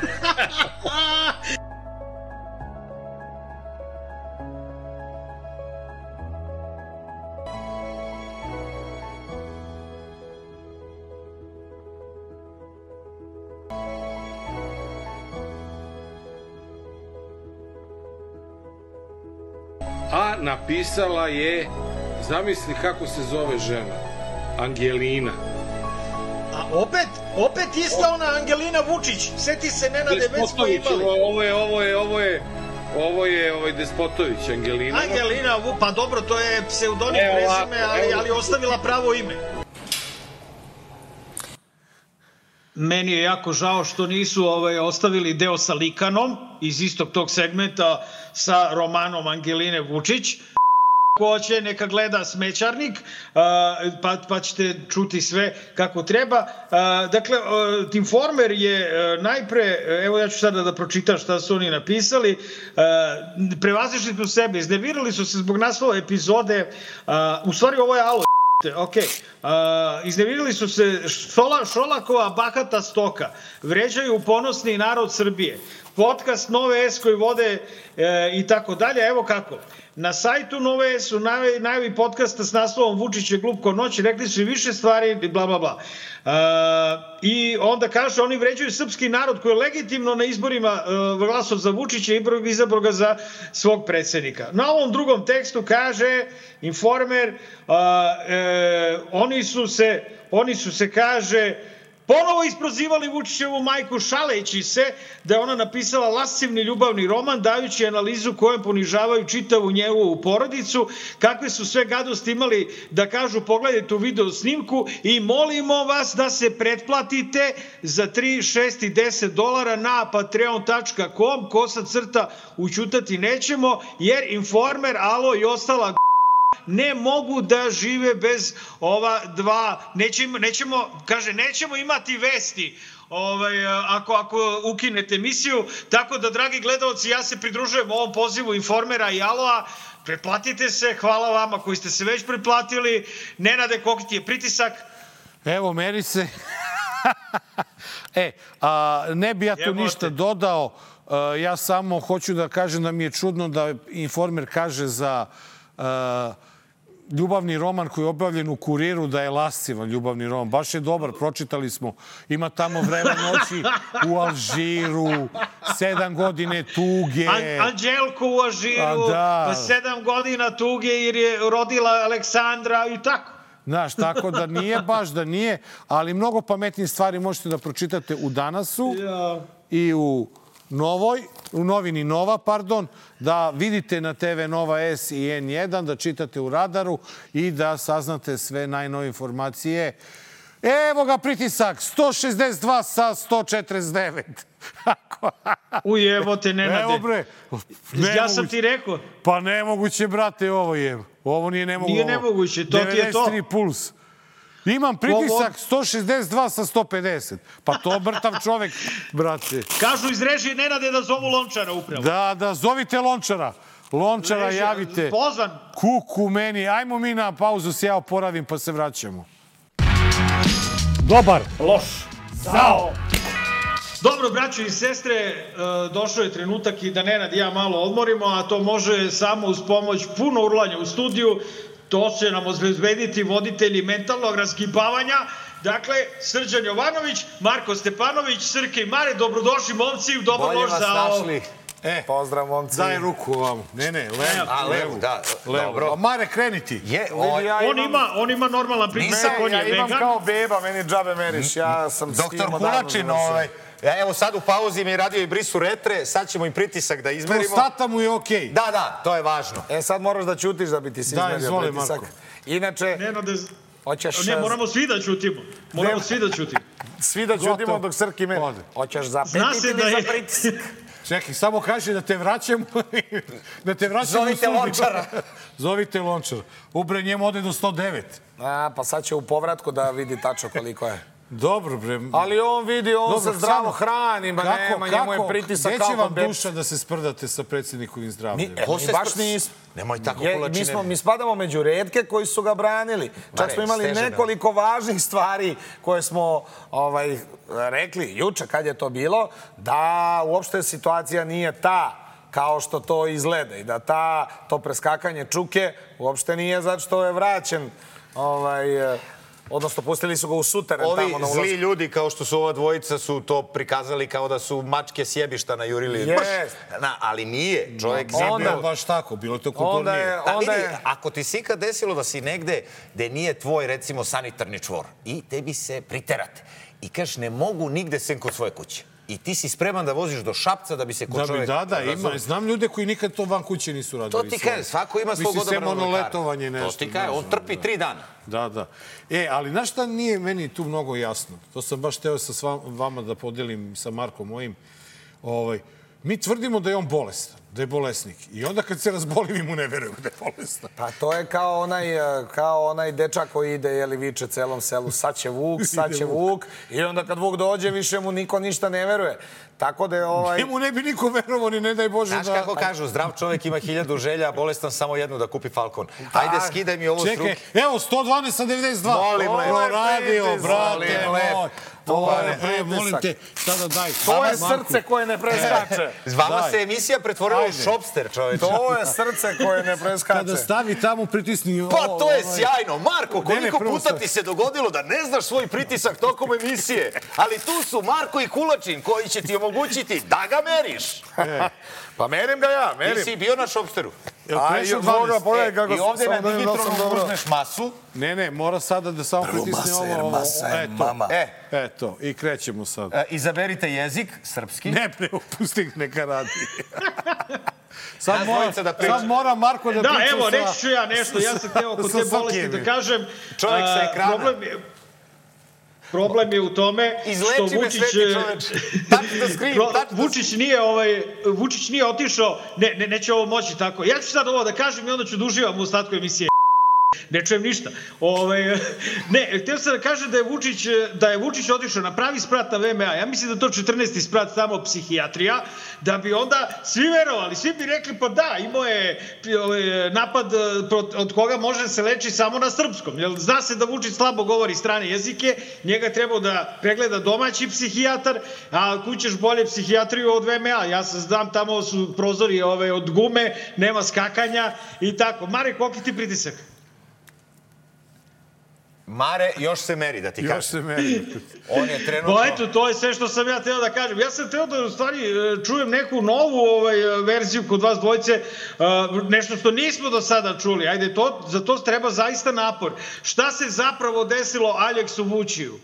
A napisala je, zamisli kako se zove žena, Angelina. A opet, opet ista ona Angelina Vučić. Sjeti se, Nenade, već smo imali. Ovo je, ovo je, ovo je, ovo je ovaj Despotović, Angelina. Angelina, pa dobro, to je pseudonim prezime, ali, ali ostavila pravo ime. Meni je jako žao što nisu ovaj, ostavili deo sa Likanom iz istog tog segmenta sa romanom Angeline Vučić. Ko hoće, neka gleda Smećarnik, pa, pa ćete čuti sve kako treba. Dakle, Informer je najpre, evo ja ću sada da pročitam šta su oni napisali, prevazišli smo sebe, iznervirali su se zbog naslova epizode, u stvari ovo je alo, ok, iznervirali su se Šola, Šolakova bahata stoka, vređaju ponosni narod Srbije, podcast Nove S koji vode e, i tako dalje, evo kako. Na sajtu Nove S u najavi, najavi podcasta s naslovom Vučić je glup ko noć, rekli su i više stvari, bla, bla, bla. E, I onda kaže, oni vređaju srpski narod koji je legitimno na izborima e, glasov za Vučića i izabrao ga za svog predsjednika. Na ovom drugom tekstu kaže Informer, e, e, oni su se, oni su se, kaže, ponovo isprozivali Vučićevu majku šaleći se da je ona napisala lascivni ljubavni roman dajući analizu kojem ponižavaju čitavu njegovu porodicu, kakve su sve gadosti imali da kažu pogledajte u video snimku i molimo vas da se pretplatite za tri, šest i deset dolara na patreon tačka com, kosa crta učutati nećemo, jer Informer, Alo i ostala ne mogu da žive bez ova dva, nećemo, nećemo, kaže, nećemo imati vesti ovaj, ako, ako ukinete emisiju, tako da, dragi gledalci, ja se pridružujem ovom pozivu Informera i Aloa, pretplatite se, hvala vama koji ste se već pretplatili. Nenade, koliki ti je pritisak? Evo, meri se. e, a, ne bi ja tu ništa dodao, a, ja samo hoću da kažem da mi je čudno da Informer kaže za Uh, ljubavni roman koji je objavljen u Kuriru da je lascivan ljubavni roman. Baš je dobar, pročitali smo. Ima tamo Vreme noći u Alžiru, sedam godine tuge. An Anđelko u Alžiru, da. pa sedam godina tuge jer je rodila Aleksandra i tako. Znaš, tako da nije baš da nije, ali mnogo pametnije stvari možete da pročitate u Danasu ja. i u Novoj, u novini Nova, pardon, da vidite na te ve Nova S i en jedan, da čitate u Radaru i da saznate sve najnove informacije. Evo ga pritisak, sto šezdeset dva sa sto četrdeset devet. Uj, evo te, Nenade. Evo bre. Nemoguće. Ja sam ti rekao. Pa nemoguće, brate, ovo je. Ovo nije nemoguće. Nije nemoguće, to ti je to. devedeset tri puls. Imam pritisak sto šezdeset dva sa sto pedeset. Pa to mrtav čovek, brate. Kažu iz režije Nenade da zovu Lončara upravo. Da, da, zovite Lončara. Lončara režija, javite. Pozvan. Kuku meni. Ajmo mi na pauzu, se ja oporavim pa se vraćamo. Dobar. Loš. Zao. Dobro, braćo i sestre, došao je trenutak i da Nenad i ja malo odmorimo, a to može samo uz pomoć puno urlanja u studiju. To će nam obezbediti voditelji mentalnog razgibavanja. Dakle, Srđan Jovanović, Marko Stepanović, Srke i Mare, dobrodošli momci, dobro loš za... Bolje vas našli. E, pozdrav, momci. Daj ruku ovamo. Ne, ne, levo. A, levo, da. Levo. Dobro. Mare, kreni ti. Je, o, ja on, imam... ima, on ima normalan pritisak, on je ja vegan. Ja imam kao beba, meni džabe meriš. Ja sam s tim Doktor Kulačin, ovaj... Ja, evo sad u pauzi mi je radio i brisu retre, sad ćemo im pritisak da izmerimo. Prostata mu je okej. Okay. Da, da, to je važno. E, sad moraš da ćutiš da bi ti se izmerio izvoli, pritisak. Marko. Inače, Nenade, hoćeš... Ne, moramo svi da ćutimo. Moramo svi da ćutimo. Svi da ćutimo dok Srki me... Hoćeš zapetiti ili za pritisak? Čekaj, samo kaži da te vraćamo. Da te vraćamo u Zovite Lončara. Zovite Lončara. Ubre, njemu ode do sto devet. A, pa sad će u povratku da vidi tačno koliko je. Dobro, bre. Ali on vidi, on se zdravo hrani, ba nema, njemu je pritisak kao... Gde će vam duša da se sprdate sa predsjednikovim zdravljem? Mi baš nismo. Nemoj tako Kulačine. Mi spadamo među retke koji su ga branili. Čak smo imali nekoliko važnih stvari koje smo rekli juče, kad je to bilo, da uopšte situacija nije ta kao što to izgleda i da to preskakanje čuke uopšte nije zato što je vraćen odnosno pustili su ga u suteren tamo na ulazku. Ovi zli ljudi kao što su ova dvojica su to prikazali kao da su mačke sjebišta najurili. Yes. Ali nije. Čovjek onda je baš tako, bilo to kulturnije. Da vidi, ako ti si ikad desilo da si negde gde nije tvoj, recimo, sanitarni čvor i tebi se priterate i kažeš ne mogu nigde sem kod svoje kuće. I ti si spreman da voziš do Šapca da bi se kod čovjeka... Da, da, ima. Znam ljude koji nikad to van kuće nisu radili. To ti kaže, svako ima svog odabranog lekara. To ti kaže, on trpi tri dana. Da, da. E, ali znaš šta nije meni tu mnogo jasno? To sam baš teo sa vama da podelim sa Markom mojim. Mi tvrdimo da je on bolestan, da je bolesnik. I onda kad se razboli, mi mu ne verujemo da je bolestan. Pa to je kao onaj dečak koji ide, jeli, viče celom selu, sad će Vuk, sad će Vuk. I onda kad Vuk dođe, više mu niko ništa ne veruje. Tako da je ovaj... Njemu ne bi niko verovao, ni ne daj Bože da... Znaš kako kažu, zdrav čovjek ima hiljadu želja, a bolestan samo jednu da kupi Falcon. Ajde, skidaj mi ovo s ruke. Čekaj, evo, sto dvanaest sa devedeset dva. Molim lepo. Radio, brate, moj. Molim te, sada daj. To je srce koje ne preskače. Vama se emisija pretvorila u šopster, čoveče. To je srce koje ne preskače. Kada stavi tamo, pritisni... Pa to je sjajno. Marko, koliko puta ti se dogodilo da ne znaš svoj pritisak tokom emisije, ali tu su Marko i Kulačin koji će ti omogućiti da ga meriš. Pa merim ga ja, merim. Ti si bio na šopsteru. Aj, od Boga, pogledaj kako... I ovdje na digitronu uzmeš masu. Ne, ne, mora sada da samo pritisne ovo. Prvo masa je mama. Eto, i krećemo sad. Izaberite jezik, srpski. Ne, ne, pusti neka radi. Sad mora Marko da priča sa... Da, evo, reći ću ja nešto. Ja sam hteo kod te bolesti da kažem... Čovjek sa ekrana. Problem je u tome što Vučić nije Vučić nije otišao, ne, neće ovo moći tako. Ja ću sad ovo da kažem i onda ću da uživam u ostatku emisije. Ne čujem ništa. Ne, htio sam da kažem da je Vučić otišao na pravi sprat na ve em a. Ja mislim da je to četrnaesti sprat tamo psihijatrija, da bi onda svi verovali, svi bi rekli pa da, imao je napad od koga može se leči samo na srpskom. Zna se da Vučić slabo govori strane jezike, njega trebao da pregleda domaći psihijatar, a kućeš bolje psihijatriju od ve em a. Ja sam znam, tamo su prozori od gume, nema skakanja i tako. Mare, koliki ti pritisak? Mare, još se meri, da ti kažem. Još se meri. On je trenutno... Pa eto, to je sve što sam ja teo da kažem. Ja sam teo da u stvari čujem neku novu ovaj, verziju kod vas dvojce, nešto što nismo do sada čuli. Ajde, to, za to treba zaista napor. Šta se zapravo desilo Aleksu Vučiju?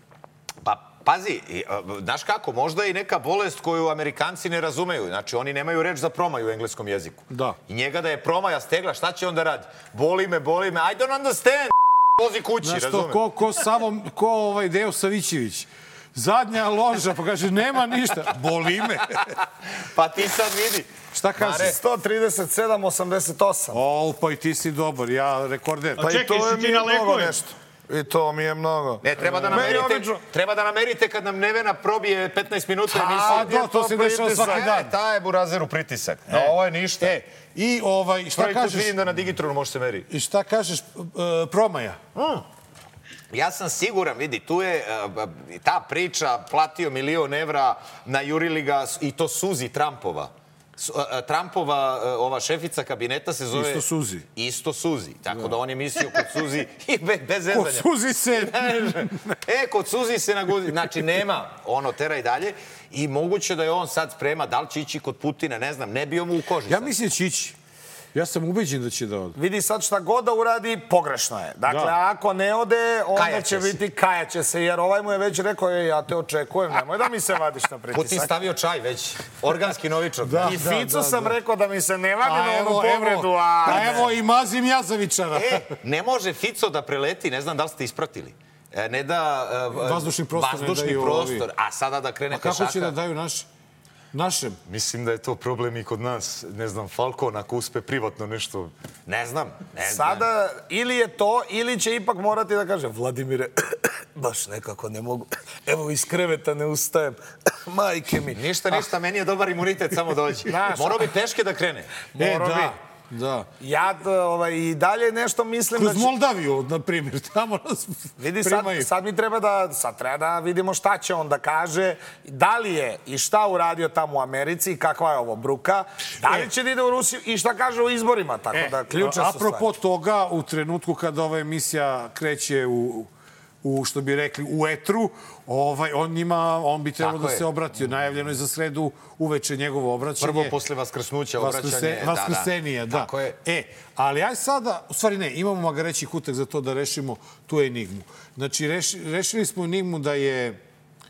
Pa, pazi, znaš kako, možda je i neka bolest koju Amerikanci ne razumeju. Znači, oni nemaju reč za promaju u engleskom jeziku. Da. I njega da je promaja stegla, šta će on da radi? Boli me, boli me, I don't understand, vozi kući, znaš razumem. Znaš to, ko, ko, Savo, ko ovaj Deo Savićević. Zadnja loža, pa kaže, nema ništa. Boli me. Pa ti sad vidi. Šta kaže? sto trideset sedam osamdeset osam. O, pa i ti si dobar, ja rekorder. Pa čekaj, si ti na lekovima? I to mi je mnogo. Ne, treba da namerite, treba da namerite kad nam Nevena probije petnaest minuta emisije. A, da, to se dešava svaki dan. E, ta je Burazeru pritisak. No, ovo je ništa. E, i ovaj, šta Prvi kažeš? put vidim da na Digitronu može se meri. I šta kažeš, promaja? Mm. Ja sam siguran, vidi, tu je uh, ta priča, platio milion evra, najurili ga, i to Suzi Trumpova. Uh, Trumpova, uh, ova šefica kabineta se zove... Isto Suzi. Isto Suzi. Tako da, da on je mislio kod Suzi i be, bez zezanja. Kod Suzi se... e, kod Suzi se naguzi. Znači, nema, ono, tera i dalje. I moguće da je on sad sprema, da li će ići kod Putina, ne znam, ne bio mu u koži. Ja mislim da će ići. Ja sam ubeđen da će da ode. Vidi sad šta god da uradi, pogrešno je. Dakle, da. Ako ne ode, onda kajaće će biti kajaće se, jer ovaj mu je već rekao, je, ja te očekujem, nemoj da mi se vadiš na pritisak. Putin stavio čaj već, organski novičak. Da, I Ficu da, da, sam da. rekao da mi se ne vadi na onu povredu, a... A evo i mazim Jazavičara. E, ne može Fico da preleti, ne znam da li ste ispratili. Ne da... Vazdušni prostor. Vazdušni prostor, a sada da krene pešaka. A kako će da daju naš? Našem. Mislim da je to problem i kod nas. Ne znam, Falcon, ako uspe privatno nešto... Ne znam. Ne znam. Sada, ili je to, ili će ipak morati da kaže Vladimire, baš nekako ne mogu. Evo, iz kreveta ne ustajem. Majke mi. Ništa, ništa, meni je dobar imunitet, samo dođi. Morao bi peške da krene. E, da. Da. Ja ovaj, i dalje nešto mislim... Kroz da će... Moldaviju, na primjer, tamo nas Vidi, sad, sad mi treba da, sad treba da vidimo šta će on da kaže, da li je i šta uradio tamo u Americi i kakva je ovo bruka, da li e. će da ide u Rusiju i šta kaže o izborima, tako e. da ključne su stvari. Apropo toga, u trenutku kada ova emisija kreće u... u, što bi rekli, u etru, ovaj, on, njima, on bi trebalo da se obratio. Najavljeno je za sredu uveče njegovo obraćanje. Prvo posle vaskrsnuća obraćanje. Vaskrsenije, da. Tako je. E, ali aj sada, u stvari ne, imamo magareći kutak za to da rešimo tu enigmu. Znači, reš, rešili smo enigmu da je, e,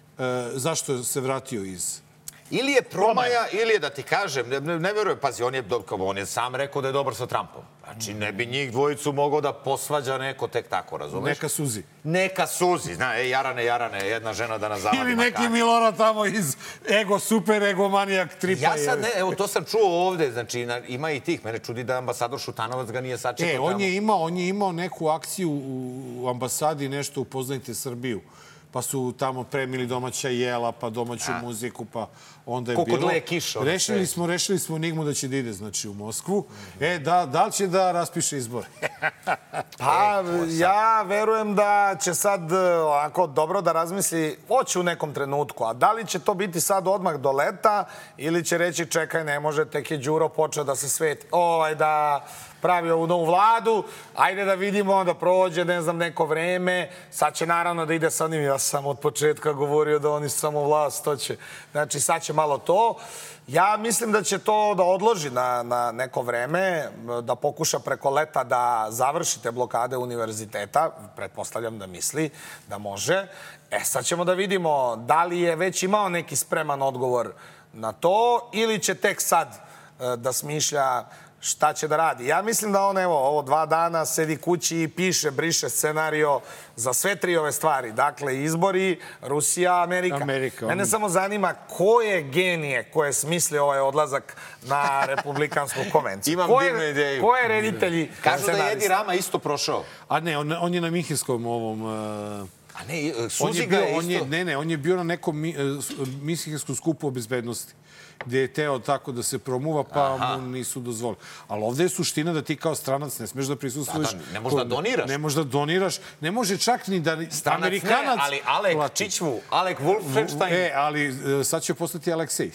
zašto se vratio iz... Ili je promaja, ili je, da ti kažem, ne, ne verujem, pazi, on je, on je sam rekao da je dobar sa Trumpom. Znači, ne bi njih dvojicu mogao da posvađa neko tek tako, razumeš? Neka suzi. Neka suzi, zna, ej, Jarane, Jarane, jedna žena da nas zavadi. Ili neki makar. Milora tamo iz ego, super egomanijak tripa. Ja sad ne, evo, to sam čuo ovde, znači, ima i tih. Mene čudi da ambasador Šutanovac ga nije sačekao e, tamo. On je, imao, on je imao neku akciju u ambasadi, nešto Upoznajte Srbiju. Pa su tamo premili domaća jela, pa domaću A. muziku, pa onda je Koliko bilo... dle kiša. Rešili smo, rešili smo enigmu da će da ide, znači, u Moskvu. Mm -hmm. E, da, da li će da raspiše izbore? Pa, ja verujem da će sad ovako dobro da razmisli, hoće u nekom trenutku, a da li će to biti sad odmah do leta ili će reći čekaj, ne može, tek je Đuro počeo da se sveti, ovaj, da pravi ovu novu vladu, ajde da vidimo, da prođe, ne znam, neko vreme, sad će naravno da ide sa onim, ja sam od početka govorio da oni samo vlast, to će, znači sad će malo to. Ja mislim da će to da odloži na, na neko vreme, da pokuša preko leta da završi te blokade univerziteta, pretpostavljam da misli da može. E, sad ćemo da vidimo da li je već imao neki spreman odgovor na to ili će tek sad da smišlja šta će da radi. Ja mislim da on, evo, ovo dva dana sedi kući i piše, briše scenario za sve tri ove stvari. Dakle, izbori, Rusija, Amerika. Amerika Mene on... samo zanima ko je genije koje smisli ovaj odlazak na Republikansku konvenciju. Imam ko divnu ideju. Ko je reditelji? Kažu da je Edi Rama isto prošao. A ne, on, on je na Minhenskom ovom... Uh... A ne, Suzi ga je isto... On je, ne, ne, on je bio na nekom mi, uh, Minhenskom skupu o bezbednosti, gdje je teo tako da se promuva, pa Aha. mu nisu dozvolili. Ali ovdje je suština da ti kao stranac ne smeš da prisustvuješ... Da, da, ne možeš da doniraš. Ne možeš da doniraš. Ne može čak ni da... Stranac Amerikanac ne, ali Alek plati. Čičvu, Alek Wolfenstein... E, ali sad će postati Aleksej.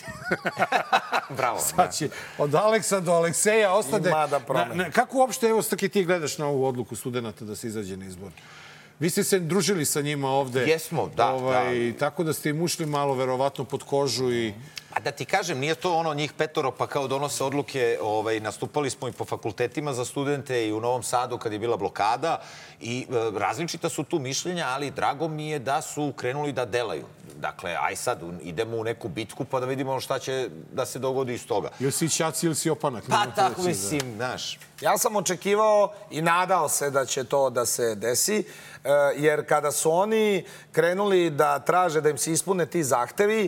Bravo. Sad će od Aleksa do Alekseja ostade... Ima da promeni. Na, na, kako uopšte, evo, stak i ti gledaš na ovu odluku studenta da se izađe na izbor? Vi ste se družili sa njima ovde. Jesmo, da, ovaj, da. Tako da ste im ušli malo, verovatno, pod kožu i... A da ti kažem, nije to ono njih petoro pa kao donose odluke. Ovaj, nastupali smo i po fakultetima za studente i u Novom Sadu kad je bila blokada i e, različita su tu mišljenja, ali drago mi je da su krenuli da delaju. Dakle, aj sad idemo u neku bitku pa da vidimo šta će da se dogodi iz toga. Ili si Ćaci ili si Opanak. Pa tako mislim, znaš. Ja sam očekivao i nadao se da će to da se desi, jer kada su oni krenuli da traže da im se ispune ti zahtevi,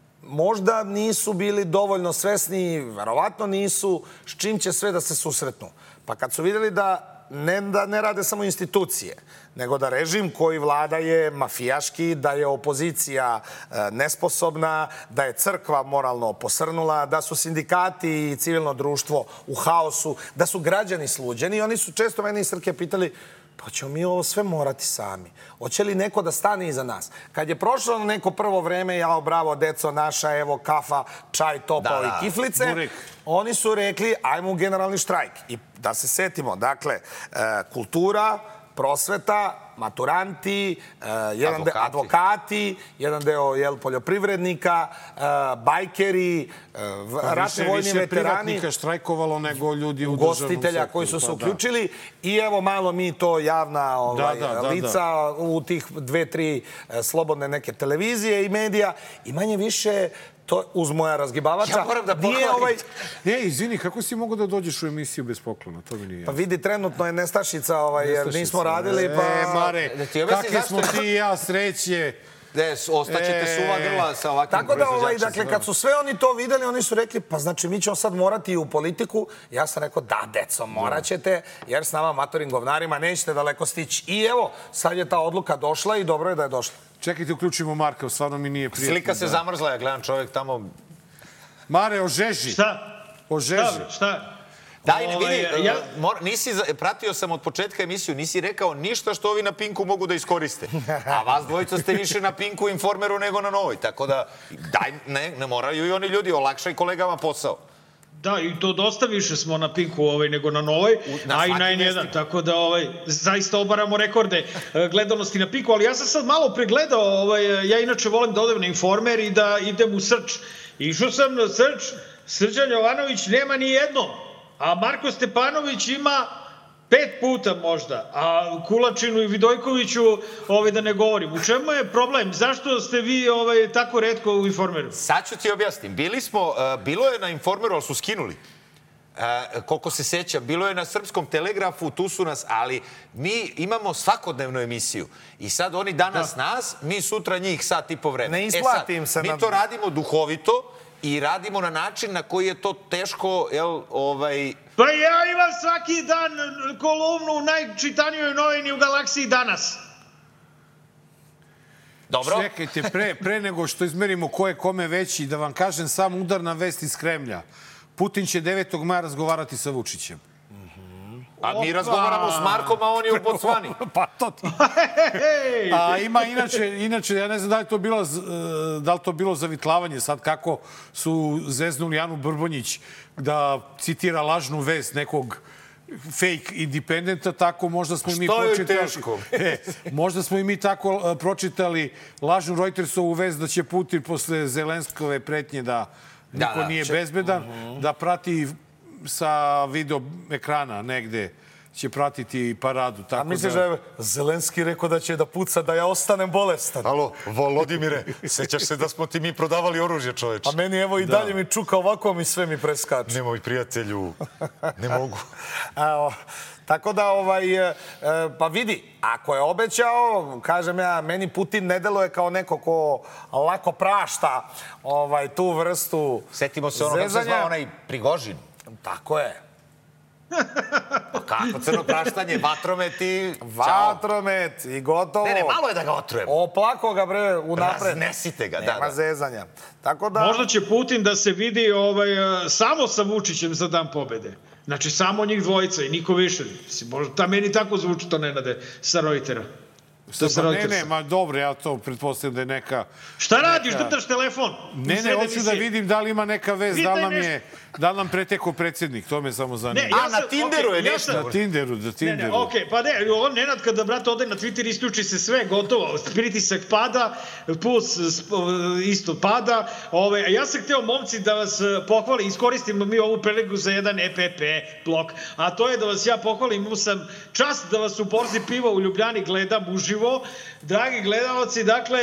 možda nisu bili dovoljno svesni, verovatno nisu, s čim će sve da se susretnu. Pa kad su vidjeli da ne, da ne rade samo institucije, nego da režim koji vlada je mafijaški, da je opozicija e, nesposobna, da je crkva moralno posrnula, da su sindikati i civilno društvo u haosu, da su građani sluđeni. Oni su često meni iz Srke pitali, pa ćemo mi ovo sve morati sami. Hoće li neko da stane iza nas? Kad je prošlo neko prvo vreme, jao, bravo, deco naša, evo, kafa, čaj, topao i kiflice, Burik. Oni su rekli, ajmo u generalni štrajk. I da se setimo, dakle, e, kultura, prosveta, maturanti, uh, jedan advokati. Deo advokati, jedan deo jel, poljoprivrednika, uh, bajkeri, uh, pa ratni vojni veterani. Više privatnika štrajkovalo nego ljudi u ugostitelja koji su se pa, uključili. Da. I evo malo mi to javna ovaj, da, da, da, lica da. u tih dve, tri uh, slobodne neke televizije i medija. I manje više to uz moja razgibavača. Ja moram da pohvalim. Ovaj... E, izvini, kako si mogao da dođeš u emisiju bez poklona? To mi nije jasno. Pa vidi, trenutno je nestašica, ovaj, nestašica. jer nismo radili, pa... E, Mare, kakve smo ti i ja sreće. Des, ostaćete e... suva grla sa ovakvim Tako da, ovaj, dakle, kad su sve oni to videli, oni su rekli, pa znači mi ćemo sad morati i u politiku. Ja sam rekao, da, deco, morat ćete, jer s nama matorim govnarima nećete daleko stići. I evo, sad je ta odluka došla i dobro je da je došla. Čekajte, uključimo Marka, stvarno mi nije prijatno. Slika se da. zamrzla, ja gledam čovjek tamo... Mare, ožeži. Šta? Ožeži. Šta? Šta? Daj, ne vidi, ja... mor, nisi, pratio sam od početka emisiju, nisi rekao ništa što ovi na Pinku mogu da iskoriste. A vas dvojica ste više na Pinku, Informeru nego na Novoj. Tako da, daj, ne, ne moraju i oni ljudi, olakšaj kolegama posao. Da, i to dosta više smo na Pinku ovaj, nego na Novoj, na a i na N jedan, tako da ovaj, zaista obaramo rekorde gledanosti na Pinku, ali ja sam sad malo pregledao, ovaj, ja inače volim da odem na Informer i da idem u Srč. Išao sam na Srč, Srđan Jovanović nema ni jedno, a Marko Stepanović ima pet puta možda, a Kulačinu i Vidojkoviću ovaj, da ne govorim. U čemu je problem? Zašto ste vi ovaj, tako retko u Informeru? Sad ću ti objasnim. Bili smo, uh, bilo je na Informeru, ali su skinuli. Uh, koliko se seća, bilo je na Srpskom telegrafu, tu su nas, ali mi imamo svakodnevnu emisiju. I sad oni danas da. nas, mi sutra njih sat i po vremena. Ne isplatim e sad, se. Mi na... to radimo duhovito i radimo na način na koji je to teško, jel, ovaj... Pa ja imam svaki dan kolumnu u najčitanijoj novini u Galaksiji danas. Dobro. Čekajte, pre, pre nego što izmerimo ko je kome veći, da vam kažem samo udarna vest iz Kremlja. Putin će devetog maja razgovarati sa Vučićem. A mi razgovaramo s Markom, a on je u Bocvani. Pa to ti. A ima inače, inače, ja ne znam da li to bilo, da li to bilo zavitlavanje sad kako su zeznuli Anu Brbonjić da citira lažnu vest nekog fake independenta, tako možda smo i mi pročitali. E, možda smo i mi tako uh, pročitali lažnu Reutersovu vest da će Putin posle Zelenskove pretnje da niko da, da, nije će... bezbedan, uh -huh. da prati sa video ekrana negde će pratiti paradu. Tako A misliš da... da je Zelenski rekao da će da puca da ja ostanem bolestan? Alo, Volodimire, sećaš se da smo ti mi prodavali oružje, čoveče? A meni evo i da. dalje mi čuka ovako, mi sve mi preskače. Nemoj, prijatelju, ne mogu. Evo, tako da, ovaj, e, pa vidi, ako je obećao, kažem ja, meni Putin ne deluje kao neko ko lako prašta ovaj, tu vrstu Setimo se ono kako se zvao onaj Prigožin. Tako je. Pa kako crno praštanje, vatromet i... Vatromet i gotovo. Ne, ne, malo je da ga otrujemo. Oplako ga, bre, unapred. Raznesite ga, Nema da, da. zezanja. Tako da... Možda će Putin da se vidi ovaj, samo sa Vučićem za dan pobede. Znači, samo njih dvojica i niko više. Ta meni tako zvuči to, Nenade, sa Reutera. Ne, ne, ma dobro, ja to pretpostavljam da je neka... Šta radiš, drtaš telefon? Ne, ne, hoću da vidim da li ima neka vez, da li nam je, da li nam preteko predsjednik, to me samo zanima. A, na Tinderu je nešto? Na Tinderu, na Tinderu. Ne, ne, okej, pa ne, on Nenad kada, brate, ode na Twitter, isključi se sve, gotovo, pritisak pada, puls isto pada. Ove, ja sam hteo, momci, da vas pohvalim, iskoristimo mi ovu priliku za jedan E P P blok, a to je da vas ja pohvalim, imao sam čast da vas u Borzi piva u Ljubljani gledam uživo. Dragi gledalci, dakle,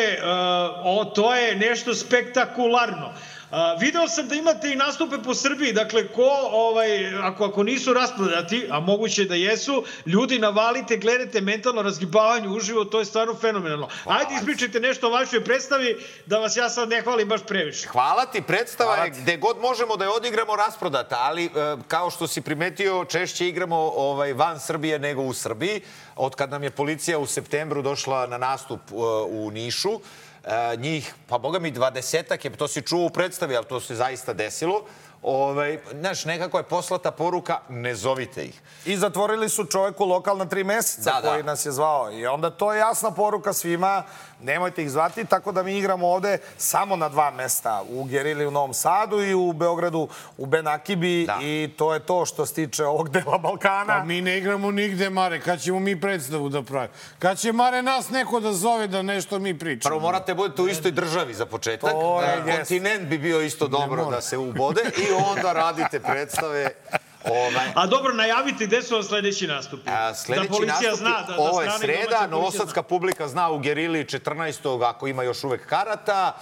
o, to je nešto spektakularno. Uh, video sam da imate i nastupe po Srbiji, dakle, ko, ovaj, ako, ako nisu rasprodati, a moguće da jesu, ljudi navalite, gledajte mentalno razgibavanje uživo, to je stvarno fenomenalno. Ajde, ispričajte nešto o vašoj predstavi, da vas ja sad ne hvalim baš previše. Hvala ti, predstava je gde god možemo da je odigramo rasprodata, ali kao što si primetio, češće igramo ovaj, van Srbije nego u Srbiji. Od kad nam je policija u septembru došla na nastup u Nišu, njih, pa boga mi, dvadesetak je, to si čuo u predstavi, ali to se zaista desilo. Ovaj, znaš, nekako je poslata poruka, ne zovite ih. I zatvorili su čoveku lokal na tri meseca da, koji da. nas je zvao. I onda to je jasna poruka svima, nemojte ih zvati, tako da mi igramo ovde samo na dva mesta. U Gerili u Novom Sadu i u Beogradu u Benakibi. Da. I to je to što se tiče ovog dela Balkana. Pa mi ne igramo nigde, Mare. Kad ćemo mi predstavu da pravimo? Kad će, Mare, nas neko da zove da nešto mi pričamo? Prvo morate budete u istoj državi za početak. Kontinent bi bio isto dobro da se ubode i onda radite predstave. Ovaj. A dobro, najavite gde su vam sledeći nastupi. A, sledeći da policija nastupi, zna. Da, ovo da je sreda, novosadska publika zna u Gerili četrnaestog ako ima još uvek karata.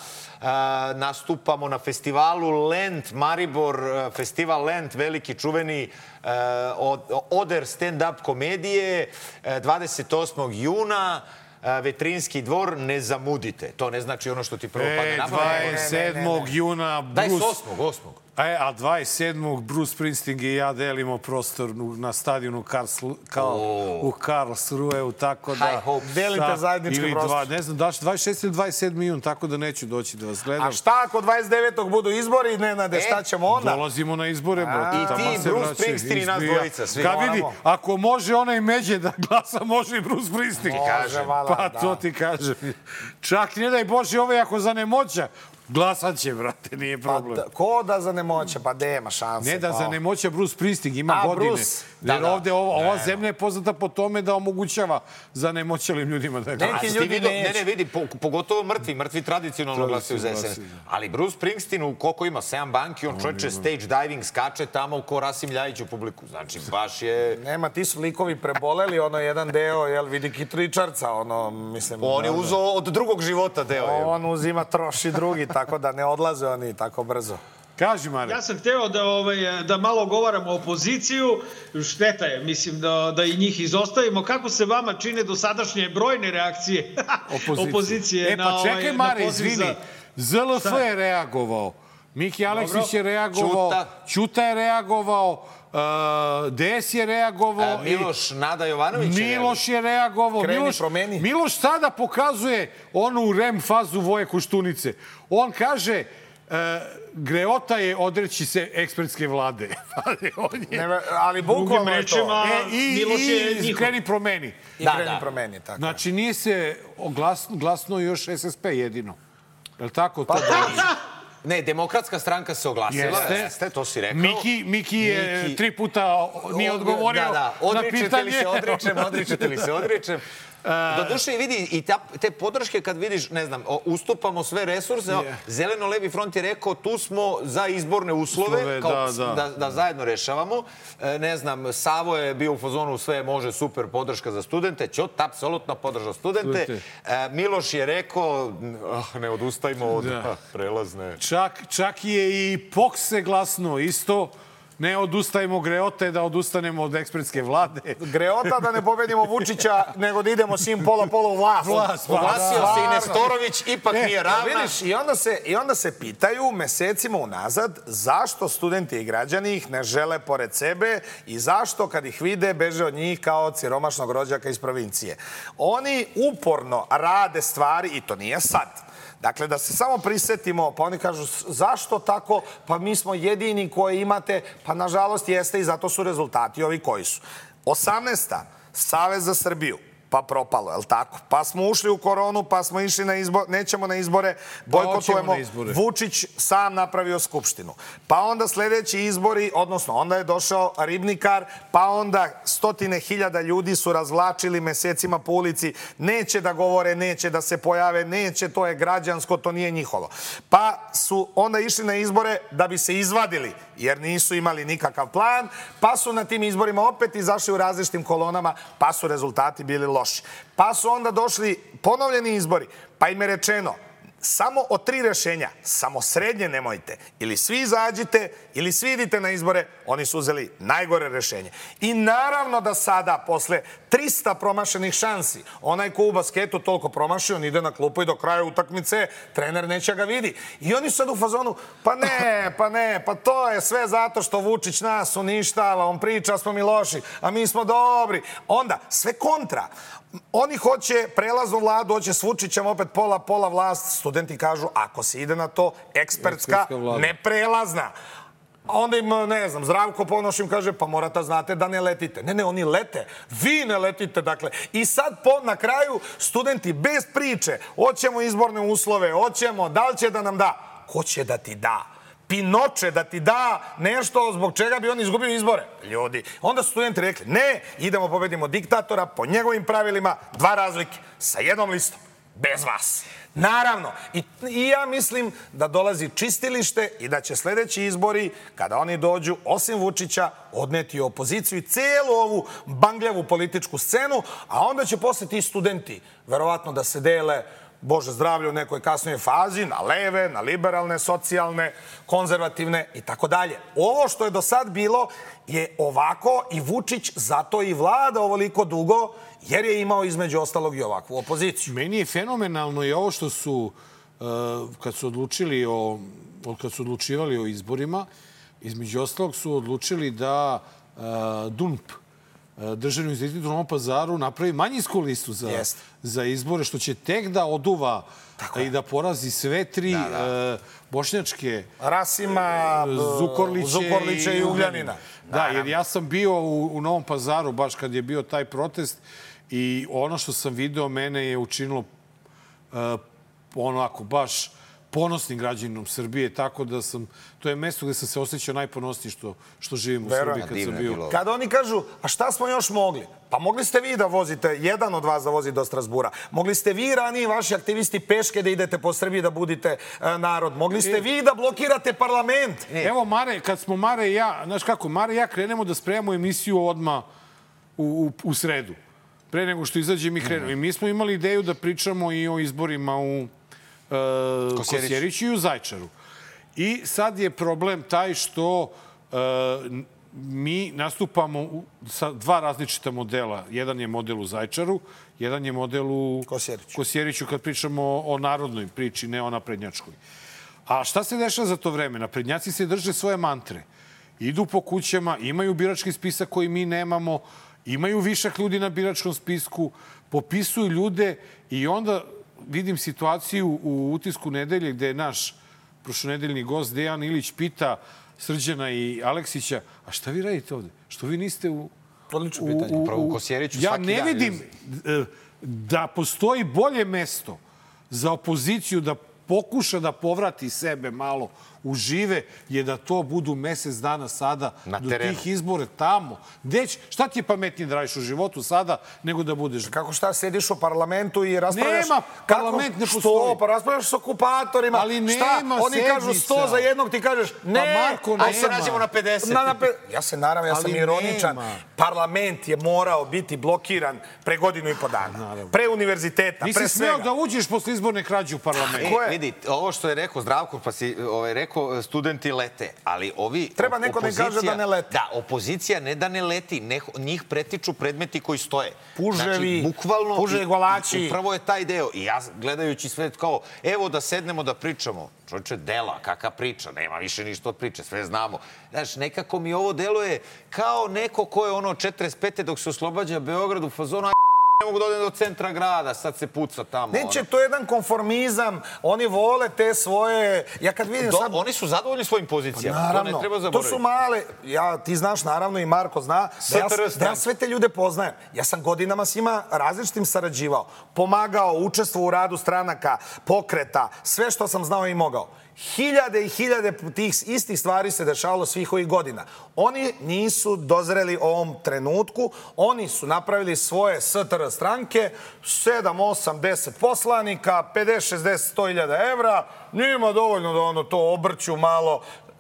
A, nastupamo na festivalu Lent, Maribor, festival Lent, veliki čuveni od, oder stand-up komedije, dvadeset osmog juna. Vetrinski dvor, ne zamudite. To ne znači ono što ti prvo padne na pamet. dvadeset sedmog juna Bruce... dvadeset osmog osmog E, a dvadeset sedmog Bruce Springsteen i ja delimo prostor na stadionu u Karlsruheu, tako da... High Hope. Delite zajednički prostor. Ne znam, dvadeset šesti ili dvadeset sedmi jun, tako da neću doći da vas gledam. A šta ako dvadeset devetog budu izbori, Nenade, šta ćemo onda? Dolazimo na izbore, bro. I ti, Bruce Springsteen i nas dvojica, svi. Kad vidi, ako može onaj Međe da glasa, može i Bruce Springsteen. Pa to ti kažem. Čak ne daj Bože, ovaj ako zanemoća, glasat će, brate, nije problem. Pa, ko da zanemoća? Pa nema šanse. Ne da pa. zanemoća Bruce Springsteen, ima A, godine. Bruce. Jer Da, da. ovde ova, ova Ne. zemlja je poznata po tome da omogućava zanemoćalim ljudima da glasa. Neki A, ljudi vidio, neće. ne, ne, vidi, po, pogotovo mrtvi, mrtvi tradicionalno glasaju za S N S. Ali Bruce Springsteen, koliko ima, sedam banki, on čovječe stage diving skače tamo ko Rasim Ljajić u publiku. Znači, baš je... Nema, ti su likovi preboleli, ono jedan deo, jel, vidi Kit Richardsa, ono, mislim... On je uzeo od drugog života deo. Je. On uzima, troši drugi, tako da ne odlaze oni tako brzo. Kaži, Mare. Ja sam hteo da, ovaj, da malo govaramo o opoziciju. Šteta je, mislim, da, da i njih izostavimo. Kako se vama čine dosadašnje brojne reakcije opozicije, opozicije e, pa na, čekaj, ovaj, Mare, na poziv izvini. za... Z L F je reagovao. Miki Aleksić je reagovao. Ćuta. Ćuta je reagovao. Uh, D S je reagovao. A, Miloš Nada Jovanović je Miloš je reagovao. Kreni, Miloš, promeni. Miloš sada pokazuje onu rem fazu Voje Koštunice. On kaže... Uh, greota je odreći se ekspertske vlade. On je... Ne, ali bukvalno je to. rečima, E, i, Miloš je i njihov. kreni promeni. I Da, kreni da. promeni, tako. Znači, nije se glasno, glasno još S S P jedino. Je li tako? Pa to da. Ne, demokratska stranka se oglasila. Jeste. Jeste, to si rekao. Miki, Miki je Miki- tri puta nije odgovorio da, da. na Odričete pitanje. li se odričem, odričete li se odričem. Do duše vidi i ta, te podrške kad vidiš, ne znam, o, ustupamo sve resurse, Yeah. Zeleno-levi front je rekao tu smo za izborne uslove, Uslove, kao, da, da. Da, da zajedno rešavamo. E, ne znam, Savo je bio u fazonu sve može, super podrška za studente, Ćot apsolutno podržao studente. Studente. E, Miloš je rekao, ah, ne odustajmo od Da. ah, prelazne. Čak, čak je i P O K se glasno isto. Ne odustajemo Greote, da odustanemo od ekspertske vlade. Greota da ne pobedimo Vučića, nego da idemo s njim pola-pola u vlast. Vlast, pa Oglasio da. se i Nestorović, ipak E, nije ravna. Vidiš, i onda, se, i onda se pitaju mesecima unazad zašto studenti i građani ih ne žele pored sebe i zašto kad ih vide beže od njih kao od siromašnog rođaka iz provincije. Oni uporno rade stvari i to nije sad. Dakle, da se samo prisetimo, pa oni kažu zašto tako? Pa mi smo jedini koji imate, pa nažalost jeste i zato su rezultati ovi koji su. osamnaesta. Savez za Srbiju pa propalo, je li tako? Pa smo ušli u koronu, pa smo išli na izbore, nećemo na izbore, bojkotujemo. Vučić sam napravio skupštinu. Pa onda sledeći izbori, odnosno onda je došao Ribnikar, pa onda stotine hiljada ljudi su razvlačili mesecima po ulici, neće da govore, neće da se pojave, neće, to je građansko, to nije njihovo. Pa su onda išli na izbore da bi se izvadili, jer nisu imali nikakav plan, pa su na tim izborima opet izašli u različitim kolonama, pa su rezultati bili loši. Pa su onda došli ponovljeni izbori, pa im je rečeno samo od tri rešenja, samo srednje nemojte. Ili svi izađite, ili svi idite na izbore. Oni su uzeli najgore rešenje. I naravno da sada, posle trista promašenih šansi, onaj ko u basketu toliko promaši, on ide na klupu i do kraja utakmice trener neće ga vidi. I oni su sad u fazonu, pa ne, pa ne, pa to je sve zato što Vučić nas uništava, on priča smo mi loši, a mi smo dobri. Onda, sve kontra. Oni hoće prelaznu vladu, hoće s Vučićem opet pola-pola vlast. Studenti kažu, ako se ide na to, ekspertska, ne prelazna. A onda im, ne znam, Zdravko Ponoš im kaže, pa morate znate da ne letite. Ne, ne, oni lete. Vi ne letite, dakle. I sad na kraju studenti bez priče, hoćemo izborne uslove, hoćemo, da li će da nam da? Ko će da ti da? Pinoče da ti da nešto zbog čega bi on izgubio izbore. Ljudi. Onda su studenti rekli, ne, idemo pobedimo diktatora po njegovim pravilima, dva razlike, sa jednom listom, bez vas. Naravno, i, i ja mislim da dolazi čistilište i da će sledeći izbori, kada oni dođu, osim Vučića, odneti opoziciju i celu ovu bangljavu političku scenu, a onda će posle ti studenti verovatno da se dele, Bože zdravlje, u nekoj kasnijoj fazi, na leve, na liberalne, socijalne, konzervativne i tako dalje. Ovo što je do sad bilo je ovako i Vučić zato i vlada ovoliko dugo, jer je imao između ostalog i ovakvu opoziciju. Meni je fenomenalno i ovo što su, kad su odlučili o, kad su odlučivali o izborima, između ostalog su odlučili da D U N P, Državni institut u Novom Pazaru, napravi manjinsku listu za, za izbore, što će tek da oduva i da porazi sve tri da, da. bošnjačke... Rasima, Zukorliće, Zukorliće i, i Ugljanina. Da, jer ja sam bio u, u Novom Pazaru baš kad je bio taj protest i ono što sam video mene je učinilo uh, onako baš ponosnim građaninom Srbije, tako da sam, to je mesto gde sam se osjećao najponosniji što, što živim u Srbiji kad sam bio. Kada oni kažu, a šta smo još mogli? Pa mogli ste vi da vozite, jedan od vas da vozi do Strasbura. Mogli ste vi ranije, vaši aktivisti, peške da idete po Srbiji da budite e, narod. Mogli ste e, vi da blokirate parlament. E. Evo, Mare, kad smo Mare i ja, znaš kako, Mare i ja krenemo da spremamo emisiju odmah u, u, u sredu. Pre nego što izađe mi krenemo. Mm. I mi smo imali ideju da pričamo i o izborima u Uh, Kosjeriću i u Zaječaru. I sad je problem taj što uh, mi nastupamo u, sa dva različita modela. Jedan je model u Zaječaru, jedan je model u Kosjeriću, Kosjeriću kad pričamo o, o narodnoj priči, ne o naprednjačkoj. A šta se dešava za to vreme? Naprednjaci se drže svoje mantre. Idu po kućama, imaju birački spisak koji mi nemamo, imaju višak ljudi na biračkom spisku, popisuju ljude i onda vidim situaciju u Utisku nedelje gde je naš prošlonedeljni gost Dejan Ilić pita Srđana i Aleksića, a šta vi radite ovde? Što vi niste u... Odlično pitanje. Upravo u Kosjeriću ja svaki dan. Ja ne vidim da postoji bolje mesto za opoziciju da pokuša da povrati sebe malo u žive, je da to budu mesec dana sada na do terenu. Tih izbora tamo. Deć, šta ti je pametnije da radiš u životu sada nego da budeš... Kako šta, sediš u parlamentu i raspravljaš... Nema, parlament ne postoji. Što? Pa raspravljaš s okupatorima. Ali nema šta? Oni sednica. Kažu sto za jednog, ti kažeš ne. Pa Marko, Ajde se nađemo na pedeset. Na, na pe... Ja se naravno, ja ali sam ironičan. Nema. Parlament je morao biti blokiran pre godinu i po dana. Naravno. Pre univerziteta, nisi pre svega. Nisi smeo da uđeš posle izborne krađe u parlament. E, vidi, ovo što je rekao Zdravko, pa si ovaj, rekao studenti lete, ali ovi... Treba neko ne kaže da ne leti. Da, opozicija ne da ne leti, ne, njih pretiču predmeti koji stoje. Puževi, znači, bukvalno, puževi golači. Upravo je taj deo. I ja gledajući sve kao, evo da sednemo da pričamo. Čovječe, dela, kakva priča, nema više ništa od priče, sve znamo. Znaš, nekako mi ovo deluje kao neko ko je ono četrdeset pete dok se oslobađa Beograd u fazonu, ne mogu da odem do centra grada, sad se puca tamo. Neće, to je jedan konformizam. Oni vole te svoje... Ja kad vidim Do, sad... Oni su zadovoljni svojim pozicijama. Pa, naravno, to ne treba to zaboraviti. su male... Ja, ti znaš, naravno, i Marko zna, da ja, da ja sve te ljude poznajem. Ja sam godinama s njima različitim sarađivao. Pomagao, učestvovao u radu stranaka, pokreta, sve što sam znao i mogao. Hiljade i hiljade tih istih stvari se dešavalo svih ovih godina. Oni nisu dozreli ovom trenutku, oni su napravili svoje S T R stranke, sedam, osam, deset poslanika, pedeset, šezdeset, sto hiljada evra, njima dovoljno da ono to obrću malo.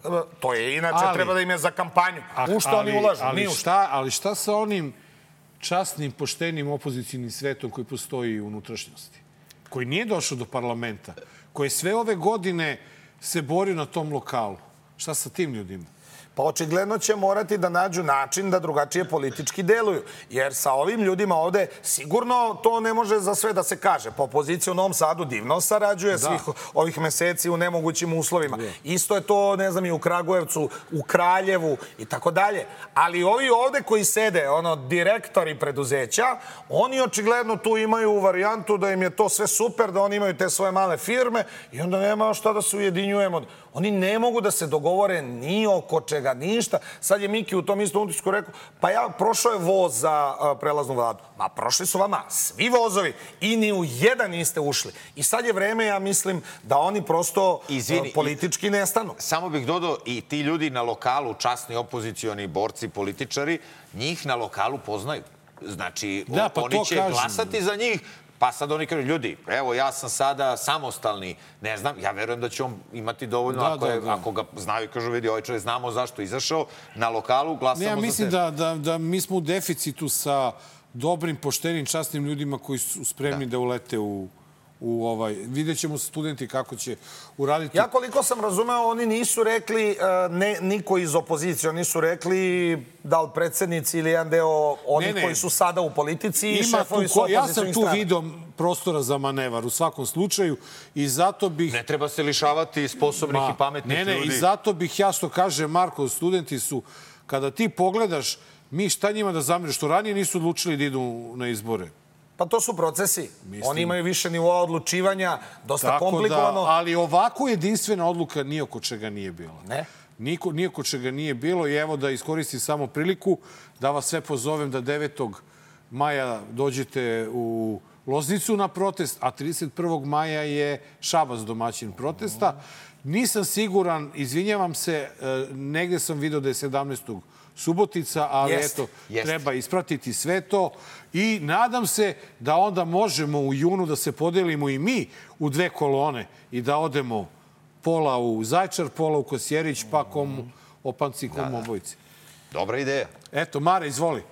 To je inače, ali, treba da im je za kampanju. U što oni ulažu? Ali, Ni u šta, ali šta sa onim časnim, poštenim opozicijnim svetom koji postoji u unutrašnjosti? Koji nije došao do parlamenta, koji sve ove godine se borio na tom lokalu. Šta sa tim ljudima? Pa očigledno će morati da nađu način da drugačije politički deluju. Jer sa ovim ljudima ovde sigurno to ne može za sve da se kaže. Pa opozicija u Novom Sadu divno sarađuje svih ovih meseci u nemogućim uslovima. Isto je to, ne znam, i u Kragujevcu, u Kraljevu i tako dalje. Ali ovi ovde koji sede, ono, direktori preduzeća, oni očigledno tu imaju varijantu da im je to sve super, da oni imaju te svoje male firme i onda nema šta da se ujedinjujemo. Oni ne mogu da se dogovore ni oko čega, ništa. Sad je Miki u tom istom utisku rekao, pa ja, prošao je voz za uh, prelaznu vladu. Ma prošli su vama svi vozovi i ni u jedan niste ušli. I sad je vreme, ja mislim, da oni prosto Izvini, uh, politički nestanu. Samo bih dodao, i ti ljudi na lokalu, časni opozicioni borci, političari, njih na lokalu poznaju. Znači, da, pa oni će kažem. glasati za njih. Pa sad oni kažu, ljudi, evo ja sam sada samostalni, ne znam, ja verujem da će on imati dovoljno, da, ako, da, je, da. ako ga znaju, kažu, vidi, ovaj čovjek znamo zašto je izašao, na lokalu glasamo ne, ja za mislim tebe. da, da, da mi smo u deficitu sa dobrim, poštenim, časnim ljudima koji su spremni da, da ulete u... u ovaj, vidjet ćemo studenti kako će uraditi. Ja koliko sam razumeo, oni nisu rekli, ne, niko iz opozicije, oni su rekli da li predsjednici ili jedan deo onih koji su sada u politici i šefovi su opozicijnih strana. Ja sam tu vidio prostora za manevar u svakom slučaju i zato bih... Ne treba se lišavati sposobnih Ma, i pametnih ne, ne, ljudi. I zato bih jasno kaže, Marko, studenti su, kada ti pogledaš, mi šta njima da zamiriš, što ranije nisu odlučili da idu na izbore. Pa to su procesi. Mislim, oni imaju više nivoa odlučivanja, dosta tako komplikovano. Da, ali ovako jedinstvena odluka nije oko čega nije bila. Ne? Niko, nije oko čega nije bilo i evo da iskoristim samo priliku da vas sve pozovem da devetog maja dođete u Loznicu na protest, a trideset prvog maja je Šabac domaćin protesta. Nisam siguran, izvinjavam se, negde sam vidio da je sedamnaestog Subotica, ali jest, eto, jest. treba ispratiti sve to i nadam se da onda možemo u junu da se podelimo i mi u dve kolone i da odemo pola u Zaječar, pola u Kosjerić, pa komu opanci, komu da, da. obojici. Dobra ideja. Eto, Mare, izvoli.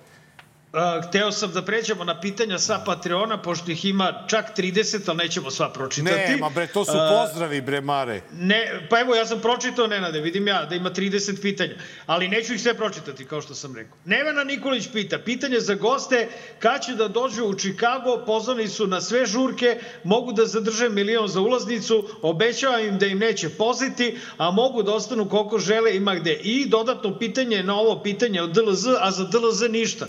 Uh, hteo sam da pređemo na pitanja sa Patreona, pošto ih ima čak trideset, ali nećemo sva pročitati. Ne, ma bre, to su pozdravi, bre, Mare. Ne, pa evo, ja sam pročitao, Nenade, vidim ja da ima trideset pitanja, ali neću ih sve pročitati, kao što sam rekao. Nevena Nikolić pita, pitanje za goste, kad će da dođu u Čikago, pozvani su na sve žurke, mogu da zadrže milion za ulaznicu, obećavam im da im neće poziti, a mogu da ostanu koliko žele, ima gde. I dodatno pitanje na ovo pitanje od D L Z, a za D L Z ništa.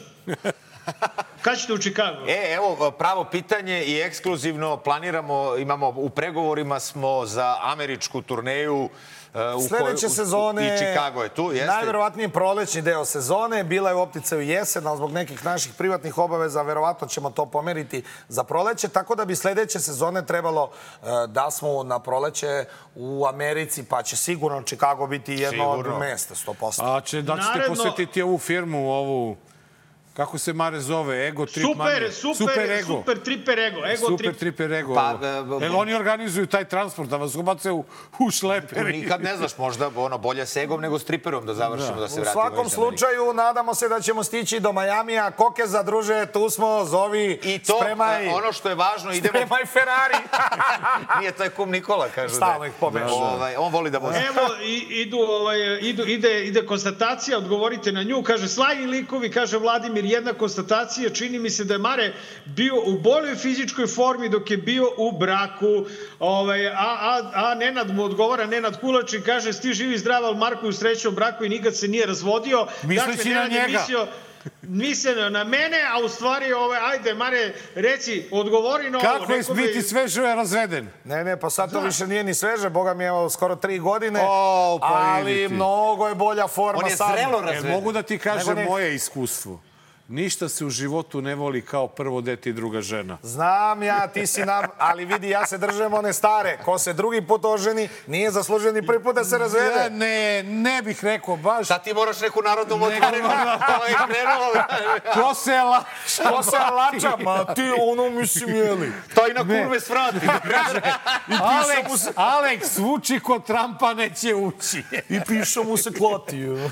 Kad ćete u Čikagu? E, evo, pravo pitanje i ekskluzivno planiramo, imamo, u pregovorima smo za američku turneju u sledeće sezone, i Čikago je tu, jeste? Najverovatnije prolećni deo sezone, bila je u opticaju jesen, ali zbog nekih naših privatnih obaveza verovatno ćemo to pomeriti za proleće, tako da bi sledeće sezone trebalo da smo na proleće u Americi, pa će sigurno Čikago biti jedno od mesta, sto posto. A će, da ćete Naredno... posvetiti ovu firmu, ovu... Kako se Mare zove? Ego Trip super, Manje? Super, super Ego. Super Triper Ego. Ego super trip. Triper Ego. Pa, e, Jel oni organizuju taj transport, da vas ubace u, u šleperi? Nikad ne znaš, možda ono, bolje s Egom nego s Triperom da završimo, da, da se u vratimo. U svakom slučaju, nadamo se da ćemo stići do Majamija. Koke zadruže, tu smo, zovi, I to, spremaj. ono što je važno, idemo... Spremaj Ferrari. Nije, to je kum Nikola, kažu. Stalno ih pomeša. Ovaj, on voli da vozi. Evo, idu, ovaj, idu, ide, ide konstatacija, odgovorite na nju. Kaže, slajni likovi, kaže Vladimir, jedna konstatacija. Čini mi se da je Mare bio u boljoj fizičkoj formi dok je bio u braku. Ovaj, a, a, a Nenad mu odgovara, Nenad Kulač i kaže, sti živi zdrav, ali Marko je u srećnom braku i nikad se nije razvodio. Misleći dakle, na njega. Mislio, misle na mene, a u stvari, ove, ajde, Mare, reci, odgovori na ovo. Kako je biti sveže razveden? Ne, ne, pa sad to više nije ni sveže, boga mi je evo skoro tri godine, O, pa ali vidi ti. mnogo je bolja forma On je sad. zrelo E, razveden. mogu da ti kažem Nego ne- moje iskustvo. Ništa se u životu ne voli kao prvo dete i druga žena. Znam ja, ti si nam, ali vidi, ja se držem one stare. Ko se drugi put oženi, nije zaslužen ni prvi put da se razvede. Ja, ne, ne bih rekao baš. Sad ti moraš neku narodnu motarinu. Ovo je krenulo. Ko se lača? Ko se lača? Ma ti ono mislim jeli. To i na kurve svrati. Aleks, Aleks, uči ko Trumpa neće ući. I piše mu se klati.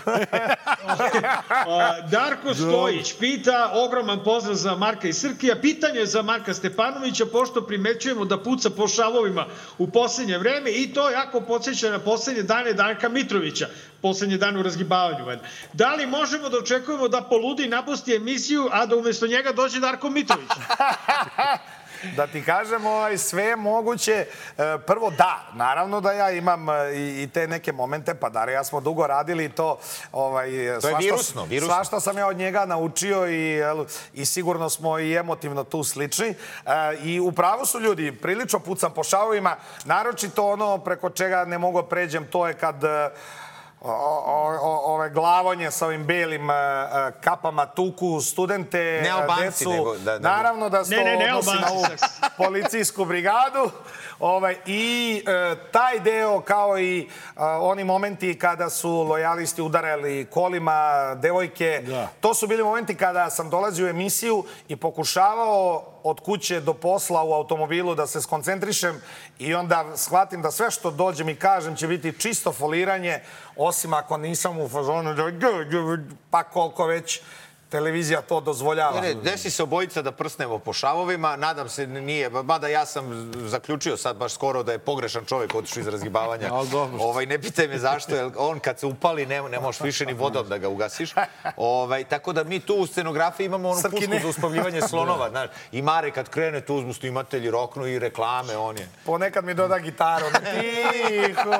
A, Darko Stojić pita, ogroman pozdrav za Marka i Srkija, pitanje za Marka Stepanovića, pošto primećujemo da puca po šavovima u poslednje vreme i to jako podsjeća na poslednje dane Darka Mitrovića, poslednje dane u razgibavanju. valjda. Da li možemo da očekujemo da poludi i napusti emisiju, a da umesto njega dođe Darko Mitrović? Da ti kažem, ovaj, sve je moguće. E, Prvo, da, naravno da ja imam e, i, i te neke momente, pa Darija smo dugo radili i to... Ovaj, To je svašta- virusno, virusno. Svašta sam ja od njega naučio i, jel, i sigurno smo i emotivno tu slični. E, I upravo su ljudi, prilično pucam po šavovima, naročito ono preko čega ne mogu pređem, to je kad... e, O, o, o, ove glavonje sa ovim belim uh, kapama tuku studente, Ne Albanci, decu. nego- da- da- Naravno da se Ne, to ne, ne odnosi na Albanci, ovu sad. policijsku brigadu. Ovaj, I e, taj deo, kao i a, oni momenti kada su lojalisti udarali kolima devojke, Da. to su bili momenti kada sam dolazio u emisiju i pokušavao od kuće do posla u automobilu da se skoncentrišem i onda shvatim da sve što dođem i kažem će biti čisto foliranje, osim ako nisam u fazonu da pa koliko već televizija to dozvoljava. Ne, ne, desi se obojica da prsnemo po šavovima, nadam se nije, mada ja sam zaključio sad baš skoro da je pogrešan čovjek otišao iz razgibavanja. Ali dobro. Ovaj, ne pitaj me zašto, jer on kad se upali ne, ne možeš više ni vodom da ga ugasiš. Ovaj, tako da mi tu u scenografiji imamo onu Srki, pušku ne. za uspavljivanje slonova. Znaš. I Mare kad krene, tu uzmu snimatelji, roknu i reklame, on je. Ponekad mi doda gitaru. Tiho,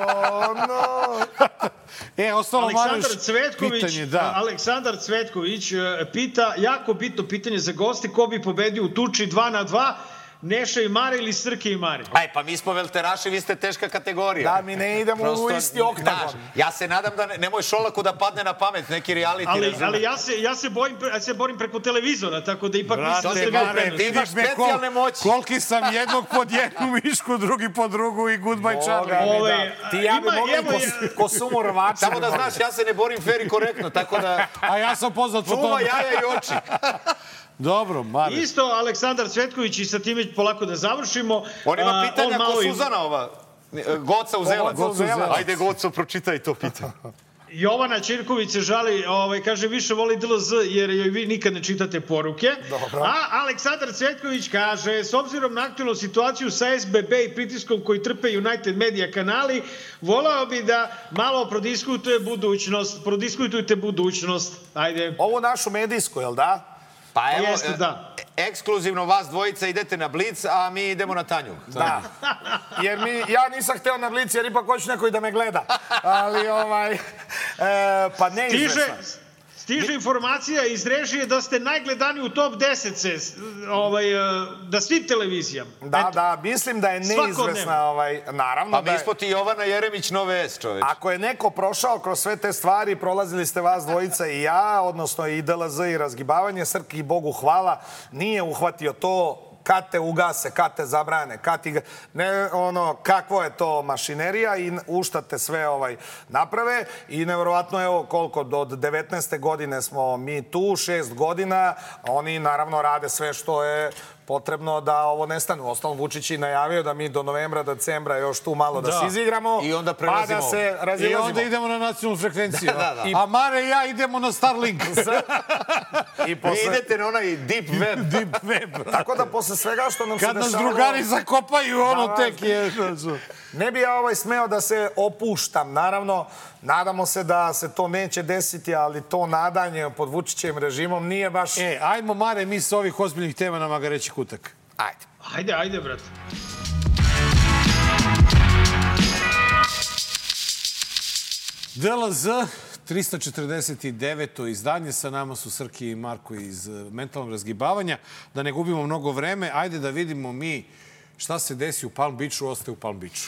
no. E, ostalo malo Aleksandar još Cvetković, pitanje, da. Aleksandar Cvetković e, pita, jako bitno pitanje za goste, ko bi pobedio u tuči dva na dva, Neša i Mare ili Srke i Mare? Aj, pa mi smo velteraši, vi ste teška kategorija. Da, mi ne idemo u isti oktagon. Znaš, ja se nadam da ne, nemoj Šolaku da padne na pamet, neki reality, Ali, razumeš? ali ja, se, ja, se bojim, ja se borim preko televizora, tako da ipak Brate, mislim da ste vi Mare, u prednosti. ti imaš Me kol- specijalne moći. Koliki sam jednog pod jednu mišku, drugi pod drugu i goodbye Charlie. Boga mi, Ove, da. Ti i ja bi ima- mogli evo ko, je- ko sumo rvača. Samo da znaš, ja se ne borim fer i korektno, tako da A ja sam poznat po čuva tome. jaja i oči. Dobro, Mare. Isto Aleksandar Cvetković i sa time polako da završimo. On ima A, pitanja on ko malo i- Suzana ova. Goca uzela. Goca uzela. Ajde, Goco, pročitaj to pitanje. Jovana Ćirković se žali, ovaj, kaže, više voli D L Z jer joj vi nikad ne čitate poruke. Dobro. A Aleksandar Cvetković kaže, s obzirom na aktualnu situaciju sa S B B i pritiskom koji trpe United Media kanali, volao bi da malo prodiskutuje budućnost, prodiskutujte budućnost. Ajde. Ovu našu medijsku, jel da? Pa evo, Jeste, da. e, ekskluzivno vas dvojica idete na Blic, a mi idemo na Tanjug. Da. Jer mi, ja nisam hteo na Blic, jer ipak hoću neko i da me gleda. Ali, ovaj, e, pa Stiže, neizvesno. stiže informacija iz režije da ste najgledani u top deset se, ovaj, e, da svim televizijama. Da, Eto. da, mislim da je neizvesna, Svakodnevno. ovaj, naravno Pa da mi je, smo ti Jovana Jeremić Nove S, čoveč. ako je neko prošao kroz sve te stvari, prolazili ste vas dvojica i ja, odnosno i D L Z i razgibavanje, Srki, Bogu hvala, nije uhvatio to kad te ugase, kad te zabrane, kad ti, ne, ono, kakvo je to mašinerija i u šta te sve ovaj, naprave. I nevjerovatno, evo, koliko, do devetnaeste godine smo mi tu, šest godina, oni naravno rade sve što je potrebno da ovo nestane. Uostalom, Vučić je najavio da mi do novembra, decembra još tu malo da, Da. se izigramo, I onda pa prelazimo. da se I razilazimo. onda idemo na nacionalnu frekvenciju. Da, da, da. A Mare i ja idemo na Starlink. I Vi posle, idete na onaj deep web. Deep web. tako da posle svega što nam Kad se nas dešavalo... drugari zakopaju, ono Da, tek je... Ne bi ja ovaj smeo da se opuštam. Naravno, nadamo se da se to neće desiti, ali to nadanje pod Vučićevim režimom nije baš... E, ajmo, Mare, mi sa ovih ozbiljnih tema nama ga reći kutak. Ajde. Ajde, ajde, brate. D L Z trista četrdeset deveto izdanje. Sa nama su Srki i Marko iz Mentalnog razgibavanja. Da ne gubimo mnogo vreme, ajde da vidimo mi šta se desi u Palm Beachu, ostaje u Palm Beachu.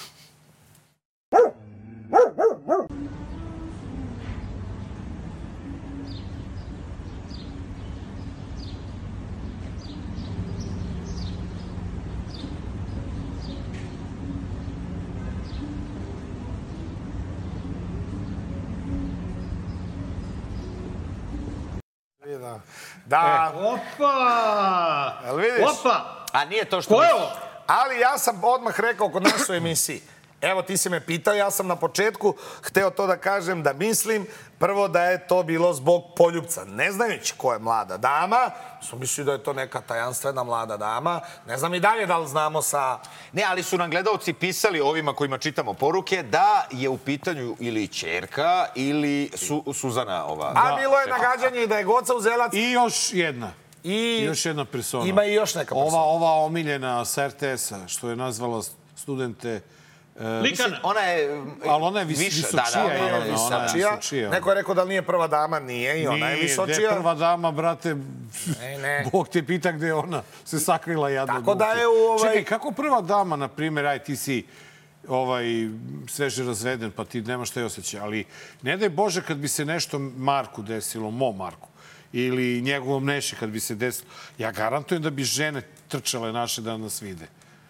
Da. Opa! Jel vidiš? Opa! A nije to što... Ko je ovo? Ali ja sam odmah rekao kod nas u emisiji. Evo, ti si me pitao, ja sam na početku hteo to da kažem, da mislim prvo da je to bilo zbog poljupca. Ne znajući ko je mlada dama, su mislili da je to neka tajanstvena mlada dama. Ne znam i dalje da li znamo sa... Ne, ali su nam gledalci pisali ovima kojima čitamo poruke da je u pitanju ili ćerka ili su, Suzana ova. A bilo je nagađanje i da je Goca Uzelac. I još jedna. I još jedna persona. Ima i još neka persona. Ova, ova omiljena sa er te es-a, što je nazvala studente... Likana. Ona je... Ali ona je vis, više, visočija. Da, da, ona, ona je ona je visočija. visočija. Neko je rekao da nije prva dama, nije i ona je visočija. Nije, prva dama, brate, ne, ne. Bog te pita gde je ona se sakrila jadna. Tako da je u ovaj... Čekaj, kako prva dama, na primjer, aj ti si ovaj, sveže razveden, pa ti nemaš taj osjećaj, ali ne daj Bože kad bi se nešto Marku desilo, mom Marku, ili njegovom Neši kad bi se desilo, ja garantujem da bi žene trčale naše da nas vide.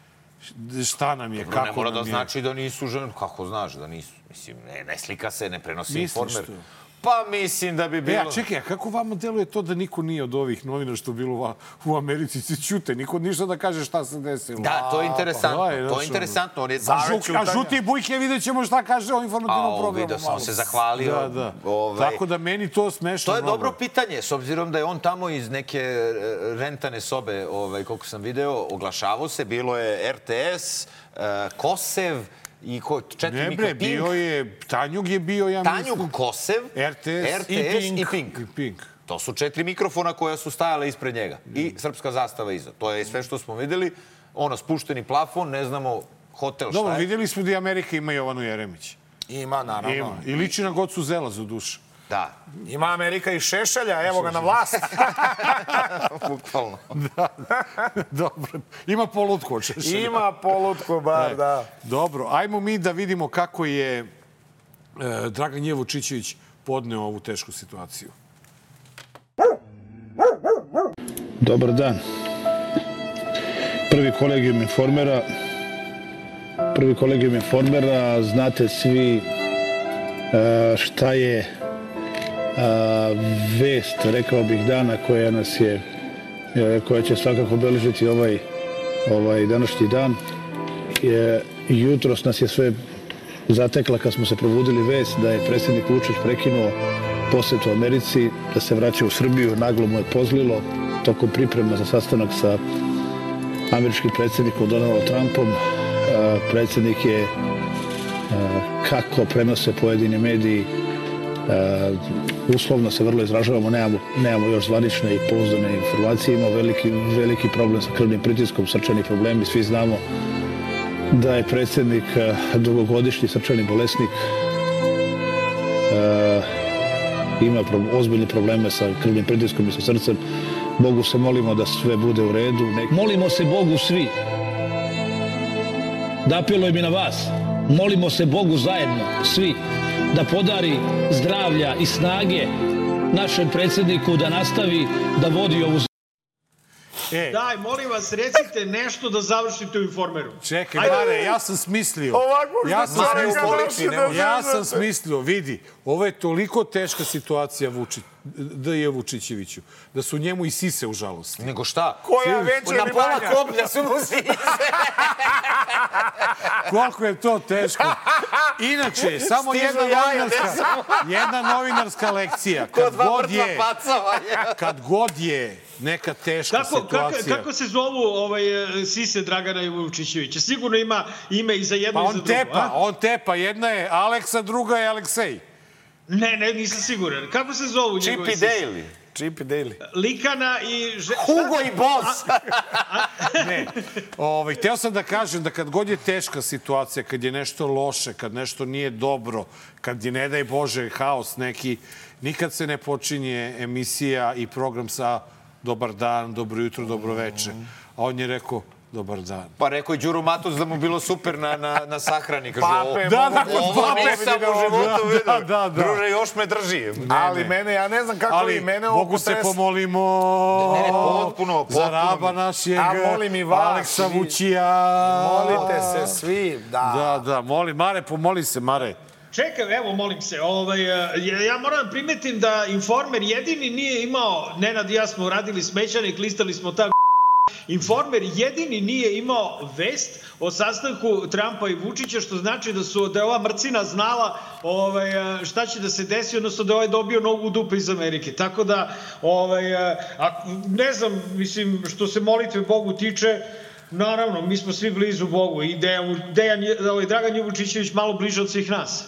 Šta nam je, kako nam je? Ne mora da znači da nisu žene. Kako znaš da nisu? Mislim, ne, ne slika se, ne prenosi informer. Pa mislim da bi bilo... Ja, čekaj, a kako vama deluje to da niko nije od ovih novina što je bilo u Americi se ćute? Niko ništa da kaže šta se desilo. Da, to je interesantno. To je interesantno. On je a žuti Bujke vidjet ćemo šta kaže o informativnom programu. Vidio sam, on se zahvalio. Da, da. Tako da meni to smešno. To je dobro pitanje, s obzirom da je on tamo iz neke rentane sobe, koliko sam video, oglašavao se. Bilo je er te es, Kosev, i ko, četiri ne mikro, bre, bio je, Tanjug je bio, ja mislim. Tanjug, Kosev, er te es, er te es i Pink. I Pink. To su četiri mikrofona koja su stajale ispred njega. I srpska zastava iza. To je sve što smo videli. Ono, spušteni plafon, ne znamo hotel šta je. Dobro, vidjeli smo da i Amerika ima Jovanu Jeremić. Ima, naravno. Ima. I liči na Gocu Zelaz u dušu. Da. Ima Amerika i Šešelja, evo ga na vlast. Bukvalno. Da, dobro. Ima polutku od Šešelja. Ima polutku, bar, da. Dobro, ajmo mi da vidimo kako je e, Dragan J. Vučićević podneo ovu tešku situaciju. Dobar dan. Prvi kolegijum informera. Prvi kolegijum informera, znate svi šta je vest, rekao bih, dana koja nas je, koja će svakako obeležiti ovaj, ovaj današnji dan. Jutros nas je sve zatekla kad smo se probudili vest da je predsjednik Vučić prekinuo posjet u Americi, da se vraća u Srbiju. Naglo mu je pozlilo tokom priprema za sastanak sa američkim predsjednikom Donaldom Trumpom. Predsjednik je, kako prenose pojedini mediji, uslovno se vrlo izražavamo, nemamo, nemamo još zvanične i pouzdane informacije, imao veliki, veliki problem sa krvnim pritiskom, srčani problemi, svi znamo da je predsjednik dugogodišnji srčani bolesnik, ima ozbiljne probleme sa krvnim pritiskom i sa srcem. Bogu se molimo da sve bude u redu. Molimo se Bogu svi. Da apelujem i na vas. Molimo se Bogu zajedno, svi, da podari zdravlja i snage našem predsjedniku da nastavi da vodi ovu zemlju. E. Daj, molim vas, recite nešto da završite u informeru. Čekaj, Mare, ja sam smislio. Ovako ja sam smislio, ja sam smislio, vidi, ovo je toliko teška situacija Vučić, D J Vučićeviću, da su njemu i sise u žalosti. Nego šta? Koja veća ili manja? Na pola koplja su mu sise. Koliko je to teško. Inače, samo jedna novinarska, jedna novinarska lekcija. Kad god je, kad god je neka teška kako, situacija. Kako, kako se zovu ovaj, sise Dragana Vučićevića? Sigurno ima ime i za jedno pa i za drugo. Tepa, a? On tepa. Jedna je Aleksa, druga je Aleksej. Ne, ne, nisam siguran. Kako se zovu njegove sise? Chip i Dale. Chip i Daily. Likana i... Že... Hugo i Boss! Ne, ovaj, hteo sam da kažem da kad god je teška situacija, kad je nešto loše, kad nešto nije dobro, kad je, ne daj Bože, haos neki, nikad se ne počinje emisija i program sa dobar dan, dobro jutro, dobro veče. A on je rekao, dobar dan. Pa rekao je Đuro Matović da mu bilo super na, na, na sahrani. Kaže, Pape, da, da, kod ovo pape. nisam u životu vidio. Da, da, da. Druže, još me drži. Ali mene, ja ne znam kako Ali i mene ovo mogu se potres... pomolimo Ne, ne, potpuno, potpuno. za raba našeg A molim i vas, Aleksa vi- Vučija. Molite se svi, da. Da, da, molim. Mare, pomoli se, Mare. Čekaj, evo, molim se, ovaj, ja ja moram da primetim da Informer jedini nije imao, Nenad i ja smo radili smećanik, listali smo ta Informer jedini nije imao vest o sastanku Trumpa i Vučića, što znači da su da je ova mrcina znala ovaj, šta će da se desi, odnosno da je ovaj dobio nogu u dupe iz Amerike. Tako da, ovaj, a, ne znam, mislim, što se molitve Bogu tiče, naravno, mi smo svi blizu Bogu i Dejan, Dejan, ovaj, Dragan Vučićević malo bliže od svih nas.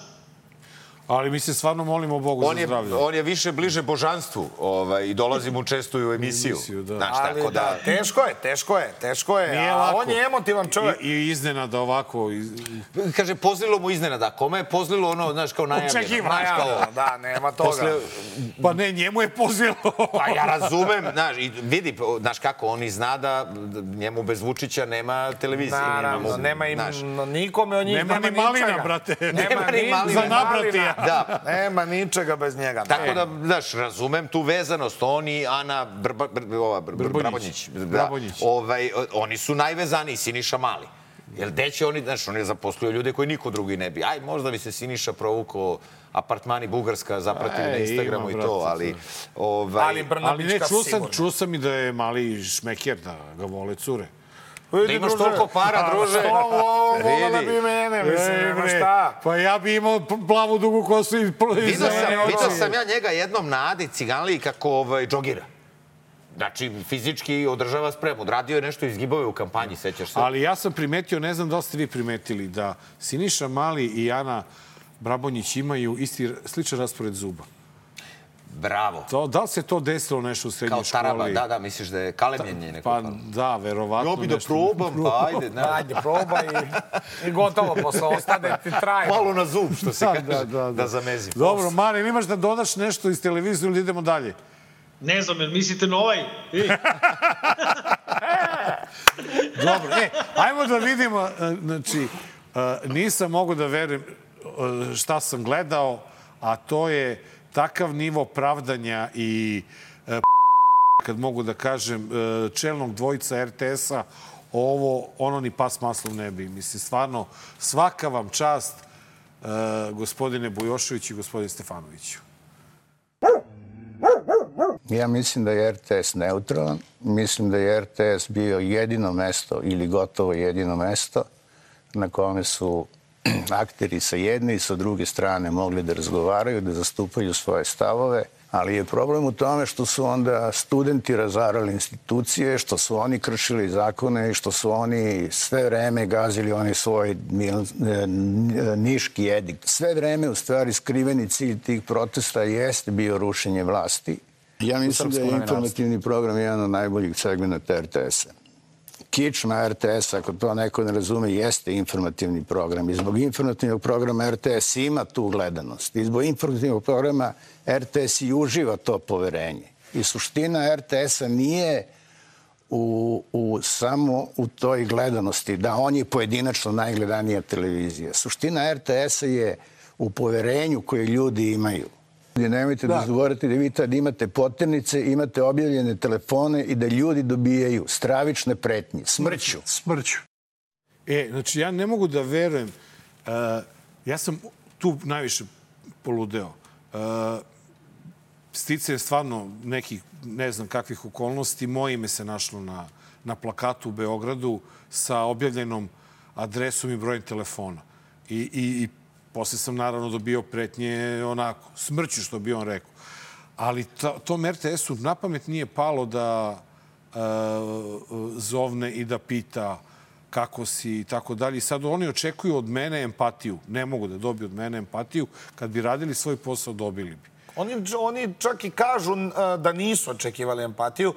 Ali mi se stvarno molimo Bogu On za je, zdravlje. on je više bliže božanstvu ovaj, i dolazi mu često i u emisiju. emisiju, da. Znaš, Ali tako da, da... teško je, teško je, teško je. Nije A lako. on je emotivan čovjek. I, i iznenada ovako. Iz... Kaže, pozlilo mu iznenada. Kome je pozlilo ono, znaš, kao najavljeno? Očekivano, Znaš, kao, najavljeno, da, nema toga. posle, Pa ne, njemu je pozilo. pa ja razumem, znaš, i vidi, znaš kako, on i zna da njemu bez Vučića nema televizije. Naravno, nema im, znaš. nikome od njih, Nema nema ni malina, ničega. brate. Nema ni ni malina. Za nabrati, ja. Da. Nema ničega bez njega. Tako da, znaš, razumem tu vezanost. On i Ana Brba, Br, ova, Br, Br, Brabonjić. Da, Brabonjić. ovaj, oni su najvezaniji, Siniša Mali. Jer gde će oni, znaš, on je zaposlio ljude koji niko drugi ne bi. Aj, možda bi se Siniša provukao apartmani Bugarska, zapratili na Instagramu ima, i to, brate, ali... Ali Ovaj, Ali ne, Brnabićka čuo sam, sigurno. čuo sam i da je mali šmeker, da ga vole cure. Da imaš toliko para, druže. Što ovo volala Vidi. bi mene, mislim, E, nema bre, šta. Pa ja bi imao plavu dugu kosu i... Vidio sam, vidio sam ja njega jednom na Adi Ciganliji kako ovaj, džogira. Znači, fizički održava spremu. Radio je nešto izgibove u kampanji, sećaš se? Ali ja sam primetio, ne znam da li ste vi primetili, da Siniša Mali i Ana Brabonjić imaju isti, sličan raspored zuba. Bravo. To, da li se to desilo nešto u srednjoj Kao školi? taraba, da, da, misliš da je kalemljenje neko? Pa da, verovatno. Ja bi da nešto. probam, pa ajde. Ne. Ajde, probaj i, i gotovo, posle ostane ti trajno. Malo na zub, što se Da, kaže, da, da, da. da zamezi. Dobro, Mare, imaš da dodaš nešto iz televizije ili idemo dalje? Ne znam, jel mislite na ovaj? I... Dobro, e, ajmo da vidimo, e, znači, e, nisam mogu da verujem e, šta sam gledao, a to je takav nivo pravdanja i e, kad mogu da kažem, e, čelnog dvojica er te es-a, ovo, ono ni pas maslom ne bi. Mislim, stvarno, svaka vam čast, e, gospodine Bujošević i gospodine Stefanoviću. Ja mislim da je er te es neutralan. Mislim da je er te es bio jedino mesto ili gotovo jedino mesto na kome su akteri sa jedne i sa druge strane mogli da razgovaraju, da zastupaju svoje stavove, ali je problem u tome što su onda studenti razarali institucije, što su oni kršili zakone i što su oni sve vreme gazili oni svoj niški edikt. Sve vreme, u stvari, skriveni cilj tih protesta jeste bio rušenje vlasti. Ja mislim da je informativni program jedan od najboljih segmenta er te es-a. Kičma er te es, ako to neko ne razume, jeste informativni program. I zbog informativnog programa er te es ima tu gledanost. I zbog informativnog programa er te es i uživa to poverenje. I suština er te es-a nije u, u, samo u toj gledanosti, da on je pojedinačno najgledanija televizija. Suština er te es-a je u poverenju koje ljudi imaju. Nemojte da zaboravite da vi tad imate poternice, imate objavljene telefone i da ljudi dobijaju stravične pretnje. Smrću. Smrću. E, znači, ja ne mogu da verujem. Uh, ja sam tu najviše poludeo. Uh, sticajem stvarno nekih, ne znam kakvih okolnosti, moje ime se našlo na, na plakatu u Beogradu sa objavljenom adresom i brojem telefona. I, i, i posle sam naravno dobio pretnje onako, smrću što bi on rekao. Ali to, tom er te es-u na pamet nije palo da uh, zovne i da pita kako si i tako dalje. I sad oni očekuju od mene empatiju. Ne mogu da dobiju od mene empatiju. Kad bi radili svoj posao, dobili bi. Oni, oni čak i kažu da nisu očekivali empatiju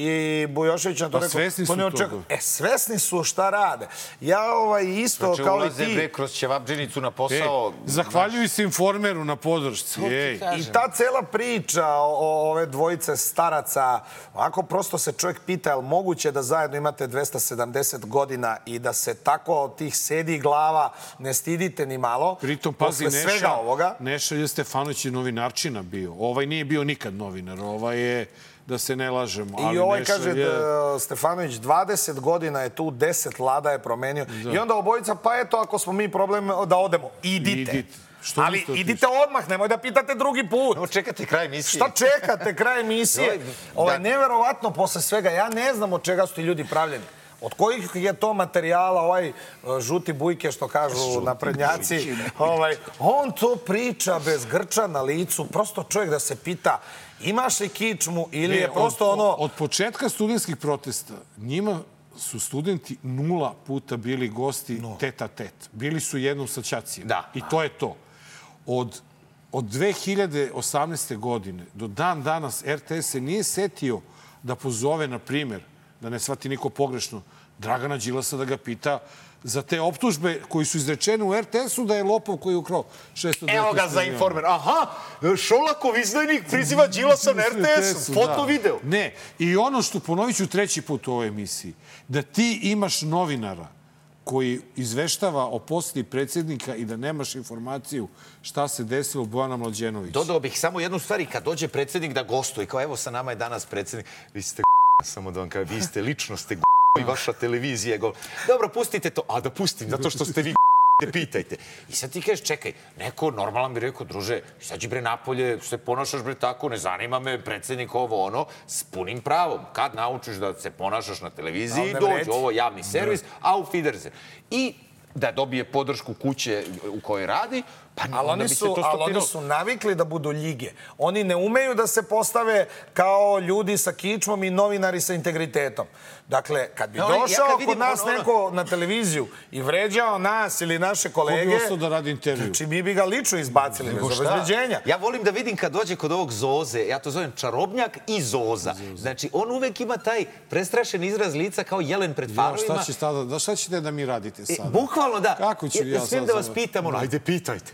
i Bujošević na to rekao... svesni su toga. E, svesni su šta rade. Ja ovaj isto, znači, kao i ulaze ti... bre kroz ćevabdžinicu na posao... E, zahvaljuju se Informeru na podršci. Ej. I ta cela priča o ove dvojice staraca, ovako prosto se čovjek pita, je li moguće da zajedno imate dvesta sedamdeset godina i da se tako od tih sedi glava ne stidite ni malo? Pritom, pazi, posle svega Neša, ovoga. Neša Stefanović je novinarčina bio. Ovaj nije bio nikad novinar. Ovaj je, da se ne lažemo. I ovaj kaže je... da Stefanović dvadeset godina je tu, deset vlada je promenio. Da. I onda obojica, pa eto, ako smo mi problem da odemo, idite. idite. Što ali idite odmah, nemoj da pitate drugi put. No, čekate kraj emisije. Šta čekate kraj emisije? Ovo je neverovatno posle svega. Ja ne znam od čega su ti ljudi pravljeni. Od kojih je to materijala, ovaj žuti bujke, što kažu naprednjaci, ovaj, on to priča bez grča na licu. Prosto čovjek da se pita, imaš li kičmu ili je prosto ono... Od početka studentskih protesta njima su studenti nula puta bili gosti tet a tet. Bili su jednom sa ćacijama. Da. I to je to. Od, od dve hiljade osamnaeste. godine do dan danas er te es se nije setio da pozove, na primjer, da ne shvati niko pogrešno, Dragana Đilasa da ga pita za te optužbe koji su izrečene u er te esu da je lopov koji je ukrao šesto devedeset. Evo ga za Informer. Aha, Šolakov izdajnik priziva Đilasa na er te esu. Foto, video. Ne. I ono što ponovit ću treći put u ovoj emisiji, da ti imaš novinara koji izveštava o posjeti predsjednika i da nemaš informaciju šta se desilo u Bojana Mlađenovića. Dodao bih samo jednu stvar i kad dođe predsjednik da gostuje, kao evo sa nama je danas predsjednik, vi ste samo da vam kažem, vi ste lično ste i vaša televizija. Dobro, pustite to. A da pustim, zato što ste vi te pitajte. I sad ti kažeš, čekaj, neko normalan bi rekao, druže, sad će bre napolje, se ponašaš bre tako, ne zanima me, predsjednik ovo ono, s punim pravom. Kad naučiš da se ponašaš na televiziji, dođe ovo javni servis, auf Wiedersehen. I da dobije podršku kuće u kojoj radi, pa onda bi se to stopiralo. Ali oni su navikli da budu ljige. Oni ne umeju da se postave kao ljudi sa kičmom i novinari sa integritetom. Dakle, kad bi došao kod nas neko na televiziju i vređao nas ili naše kolege... Ko bi ostao da radi intervju? Znači, mi bi ga lično izbacili bez obezbeđenja. Ja volim da vidim kad dođe kod ovog Zoze, ja to zovem čarobnjak i Zoza. Znači, on uvek ima taj prestrašen izraz lica kao jelen pred farovima. Šta ćete da mi radite sada? Bukvalno da. Kako ću ja sad? Svijem da vas pitam, ajde pitajte.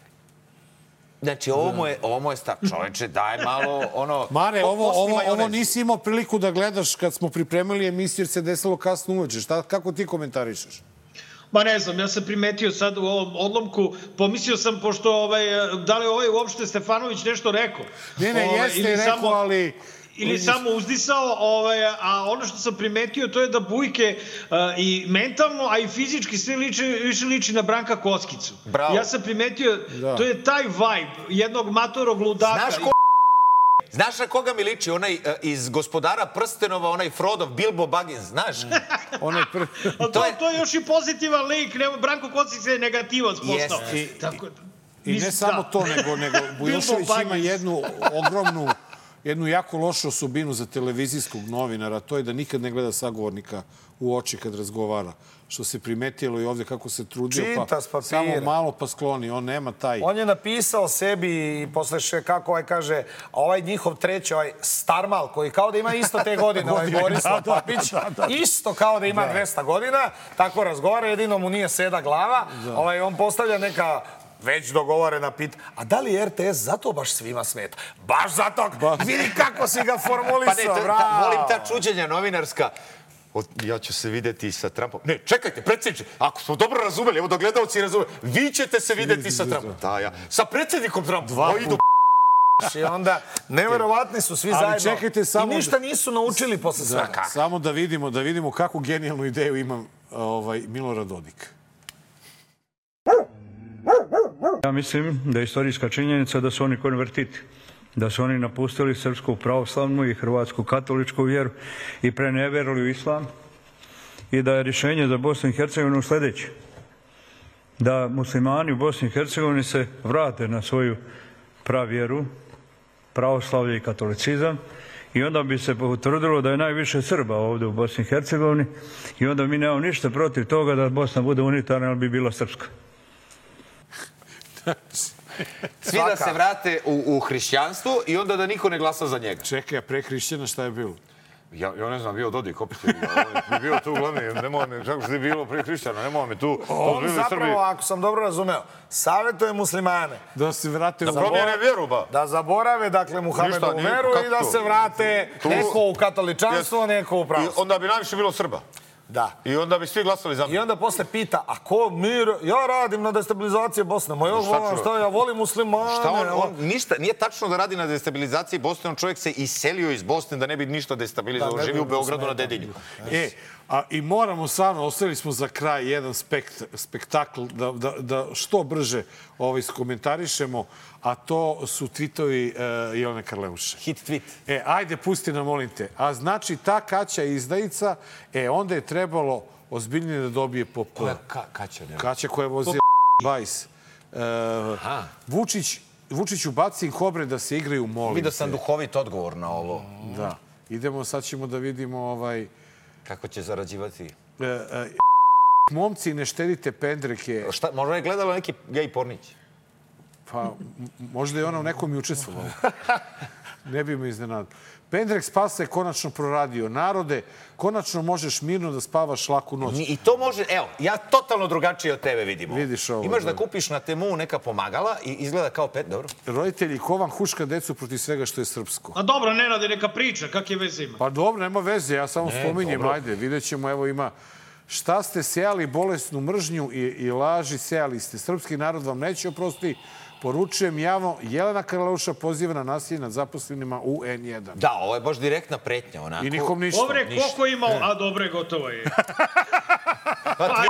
Znači, ovo mu je stav. Čoveče, daj malo, ono... Mare, ovo nisi imao priliku da gledaš kad smo pripremili emisiju jer se desilo kasno uveče. Kako ti komentarišeš? Ma ne znam, ja sam primetio sad u ovom odlomku, pomislio sam, pošto da li ovaj uopšte Stefanović nešto rekao? Ne, ne, jeste rekao, ali... Ili samo uzdisao, a ono što sam primetio to je da Bujke i mentalno, a i fizički sve više liči na Branka Koskicu. Ja sam primetio, to je taj vibe jednog matorog ludaka. Znaš ko... Znaš na koga mi liči? Onaj iz Gospodara prstenova, onaj Frodov, Bilbo Baggins, znaš? To je još i pozitivan lik, Branko Kocica je negativac postao. I ne samo to, nego Bujošević ima jednu ogromnu jednu jako lošu osobinu za televizijskog novinara, to je da nikad ne gleda sagovornika u oči kad razgovara. Što se primetilo i ovdje kako se trudio, pa samo malo pa skloni. On nema taj... On je napisao sebi i posle še, kako ovaj kaže, ovaj njihov treći, ovaj Starmal, koji kao da ima isto te godine, ovaj Borislav Papić, isto kao da ima dvesta godina, tako razgovara, jedino mu nije seda glava, on postavlja neka... već dogovorena pita, a da li er te es zato baš svima smeta? Baš zato, vidi kako si ga formulisao, bravo! Volim ta čuđenja novinarska. Ja ću se videti sa Trumpom. Ne, čekajte, predsjedniče, ako smo dobro razumeli, evo da gledalci razume, vi ćete se videti sa Trumpom. Da, ja. Sa predsjednikom Trumpom. Dva puta. I onda, neverovatni su svi zajedno. I ništa nisu naučili posle svega. Samo da vidimo, da vidimo kakvu genijalnu ideju ima Milorad Dodik. Ja mislim da je istorijska činjenica da su oni konvertiti, da su oni napustili srpsku pravoslavnu i hrvatsku katoličku vjeru i preneverili u islam i da je rješenje za Bosnu i Hercegovinu sljedeće. Da muslimani u Bosni i Hercegovini se vrate na svoju pravjeru, pravoslavlje i katolicizam i onda bi se potvrdilo da je najviše Srba ovdje u Bosni i Hercegovini i onda mi nemamo ništa protiv toga da Bosna bude unitarna, ali bi bila srpska. Svi da se vrate u, u hrišćanstvo i onda da niko ne glasa za njega. Čekaj, a pre hrišćana šta je bilo? Ja, ja ne znam, bio Dodik, opet je bio, bio tu glavni, nemoj me, kako što je bilo prije hrišćana, nemoj me tu. On zapravo, ako sam dobro razumeo, savjetuje muslimane. Da se vrate da promijene vjeru, ba. Da zaborave, dakle, Muhamedovu veru i da se vrate neko u katoličanstvo, neko u pravoslavlje. Onda bi najviše bilo Srba. Da. I onda bi svi glasali za mene. I onda posle pita, a ko mir? Ja radim na destabilizaciji Bosne. Ma još volim, šta ja volim muslimane. Šta on, on ništa, nije tačno da radi na destabilizaciji Bosne, on čovjek se iselio iz Bosne da ne bi ništa destabilizovao. Živi u Beogradu na Dedinju. E, a i moramo stvarno, ostavili smo za kraj jedan spekt, spektakl da, da, da što brže ovaj skomentarišemo, a to su tvitovi uh, Jelene Karleuše. Hit tweet. E, ajde, pusti nam, molim te. A znači, ta Kaća izdajica, e, onda je trebalo ozbiljnije da dobije po P. Koja ka, Kaća? Ne? Kaća koja vozi bajs. Uh, Vučić, Vučić ubaci kobre da se igraju, molim te. Vidio sam duhovit odgovor na ovo. Da. Idemo, sad ćemo da vidimo ovaj... Kako će zarađivati? E, e, momci, ne štedite pendreke. Šta, možda je gledalo neki gej pornić? Pa, možda je ona u nekom i učestvovala. Ne bi me iznenadilo. Pendrek spasa je konačno proradio. Narode, konačno možeš mirno da spavaš laku noć. I to može, evo, ja totalno drugačije od tebe vidimo. Vidiš ovo. Imaš da kupiš na Temu neka pomagala i izgleda kao pet, dobro. Roditelji, ko vam huška decu protiv svega što je srpsko? A dobro, Nenade, neka priča, kak je veze ima? Pa dobro, nema veze, ja samo ne, spominjem, dobro. Ajde, vidjet ćemo, evo ima... Šta ste sejali bolesnu mržnju i, i laži, sejali ste. Srpski narod vam neće oprostiti. Poručujem javno, Jelena Karleuša poziva na nasilje nad zaposlenima u en jedan. Da, ovo je baš direktna pretnja, onako. I nikom ništa. Dobre, koliko je imao, a dobre, gotovo je. Pa,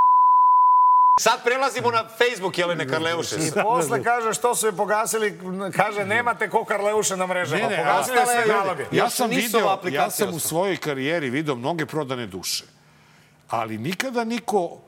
sad prelazimo na Facebook Jelene Karleuše. I posle kaže što su je pogasili, kaže nemate ko Karleuše na mrežama. Ne, ne, pogasili sve naloge. Ja sam video, ja sam u svojoj karijeri video mnoge prodane duše. Ali nikada niko uh,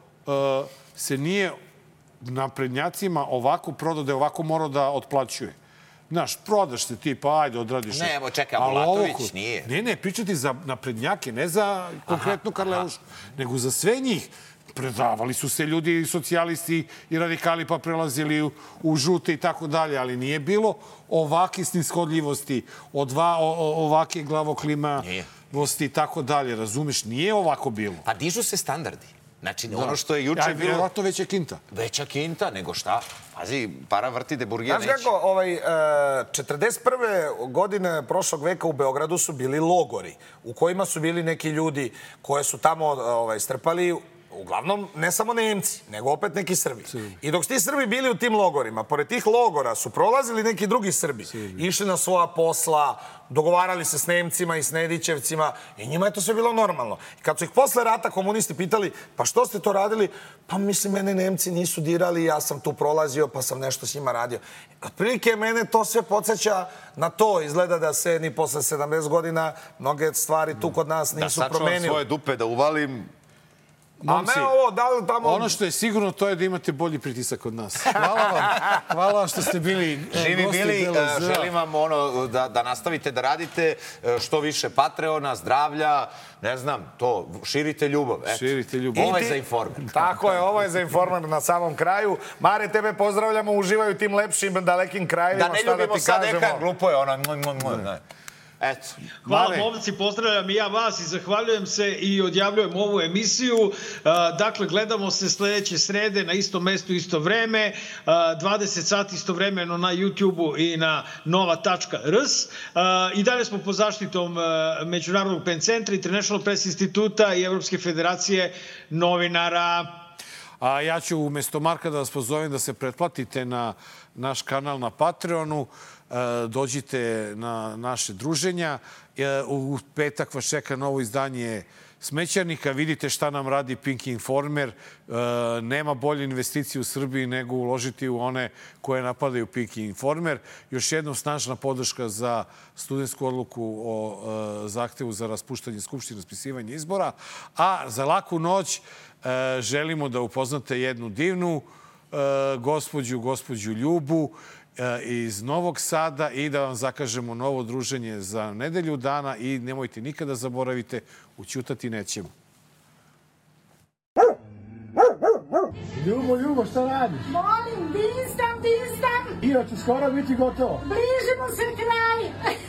se nije naprednjacima ovako prodao da je ovako morao da otplaćuje. Znaš, prodaš se ti, pa ajde, odradiš. Ne, evo čekaj, Bulatović nije. Ne, ne, pričati za naprednjake, ne za konkretnu Karleušu, nego za sve njih. Predavali su se ljudi, socijalisti i radikali, pa prelazili u, u žute i tako dalje, ali nije bilo ovake snishodljivosti, odva, o, o, ovake glavoklimavosti i tako dalje. Razumeš, nije ovako bilo. Pa dižu se standardi. Znači, da. Ono što je juče ja, bilo... Vjerojatno veća kinta. Veća kinta, nego šta? Pazi, para vrti de burgija neće. Znaš kako, ovaj, četrdeset prve godine prošlog veka u Beogradu su bili logori, u kojima su bili neki ljudi koje su tamo ovaj, strpali, uglavnom ne samo Nemci, nego opet neki Srbi. Srbi. I dok su ti Srbi bili u tim logorima, pored tih logora su prolazili neki drugi Srbi. Srbi. Išli na svoja posla, dogovarali se s Nemcima i s Nedićevcima i njima je to sve bilo normalno. I kad su ih posle rata komunisti pitali, pa što ste to radili? Pa mislim, mene Nemci nisu dirali, ja sam tu prolazio, pa sam nešto s njima radio. Otprilike mene to sve podsjeća na to. Izgleda da se ni posle sedamdeset godina mnoge stvari tu kod nas nisu promenili. Da sačuvam svoje dupe, da uvalim... Momci, a me ovo, da li tamo... Ono što je sigurno to je da imate bolji pritisak od nas. Hvala vam. Hvala vam što ste bili živi bili. Želim vam ono, da, da nastavite da radite što više Patreona, zdravlja, ne znam, to, širite ljubav. Et. Širite ljubav. Ovo je za Informer. Tako je, ovo je za Informer na samom kraju. Mare, tebe pozdravljamo, uživaju tim lepšim, dalekim krajevima. Da ne ljubimo sad neka, glupo je ono, moj, moj, moj, ne. Eto. Hvala, momci, pozdravljam i ja vas i zahvaljujem se i odjavljujem ovu emisiju. Dakle, gledamo se sledeće srede na istom mestu, isto vreme, dvadeset sati istovremeno na YouTube-u i na nova tačka rs. I dalje smo pod zaštitom Međunarodnog pen centra, International Press instituta i Evropske federacije novinara. A ja ću umjesto Marka da vas pozovem da se pretplatite na naš kanal na Patreonu. Dođite na naše druženja. U petak vas čeka novo izdanje Smećarnika. Vidite šta nam radi Pink Informer. Nema bolje investicije u Srbiji nego uložiti u one koje napadaju Pink Informer. Još jednom snažna podrška za studentsku odluku o zahtevu za raspuštanje Skupštine, raspisivanje izbora. A za laku noć želimo da upoznate jednu divnu gospođu, gospođu Ljubu iz Novog Sada i da vam zakažemo novo druženje za nedelju dana i nemojte nikada zaboravite, ućutati nećemo. Ljubo, Ljubo, šta radiš? Molim, dinstam, dinstam. Io, će skoro biti gotovo. Bližimo se kraj.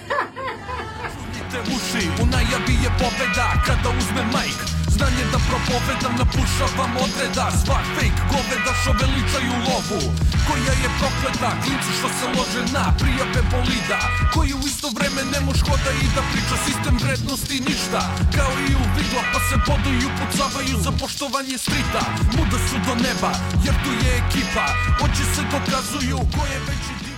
Uši, u najavi je pobeda kada uzme majk. Znanje da propovedam, napušavam odreda. Svak fake goveda što veličaju lovu, koja je prokleta, klinci što se lože na prijave bolida, koji u isto vreme ne moš hoda i da priča sistem vrednosti ništa. Kao i u vidla pa se bodu i upucavaju za poštovanje strita. Muda su do neba jer tu je ekipa, oči se dokazuju ko je veći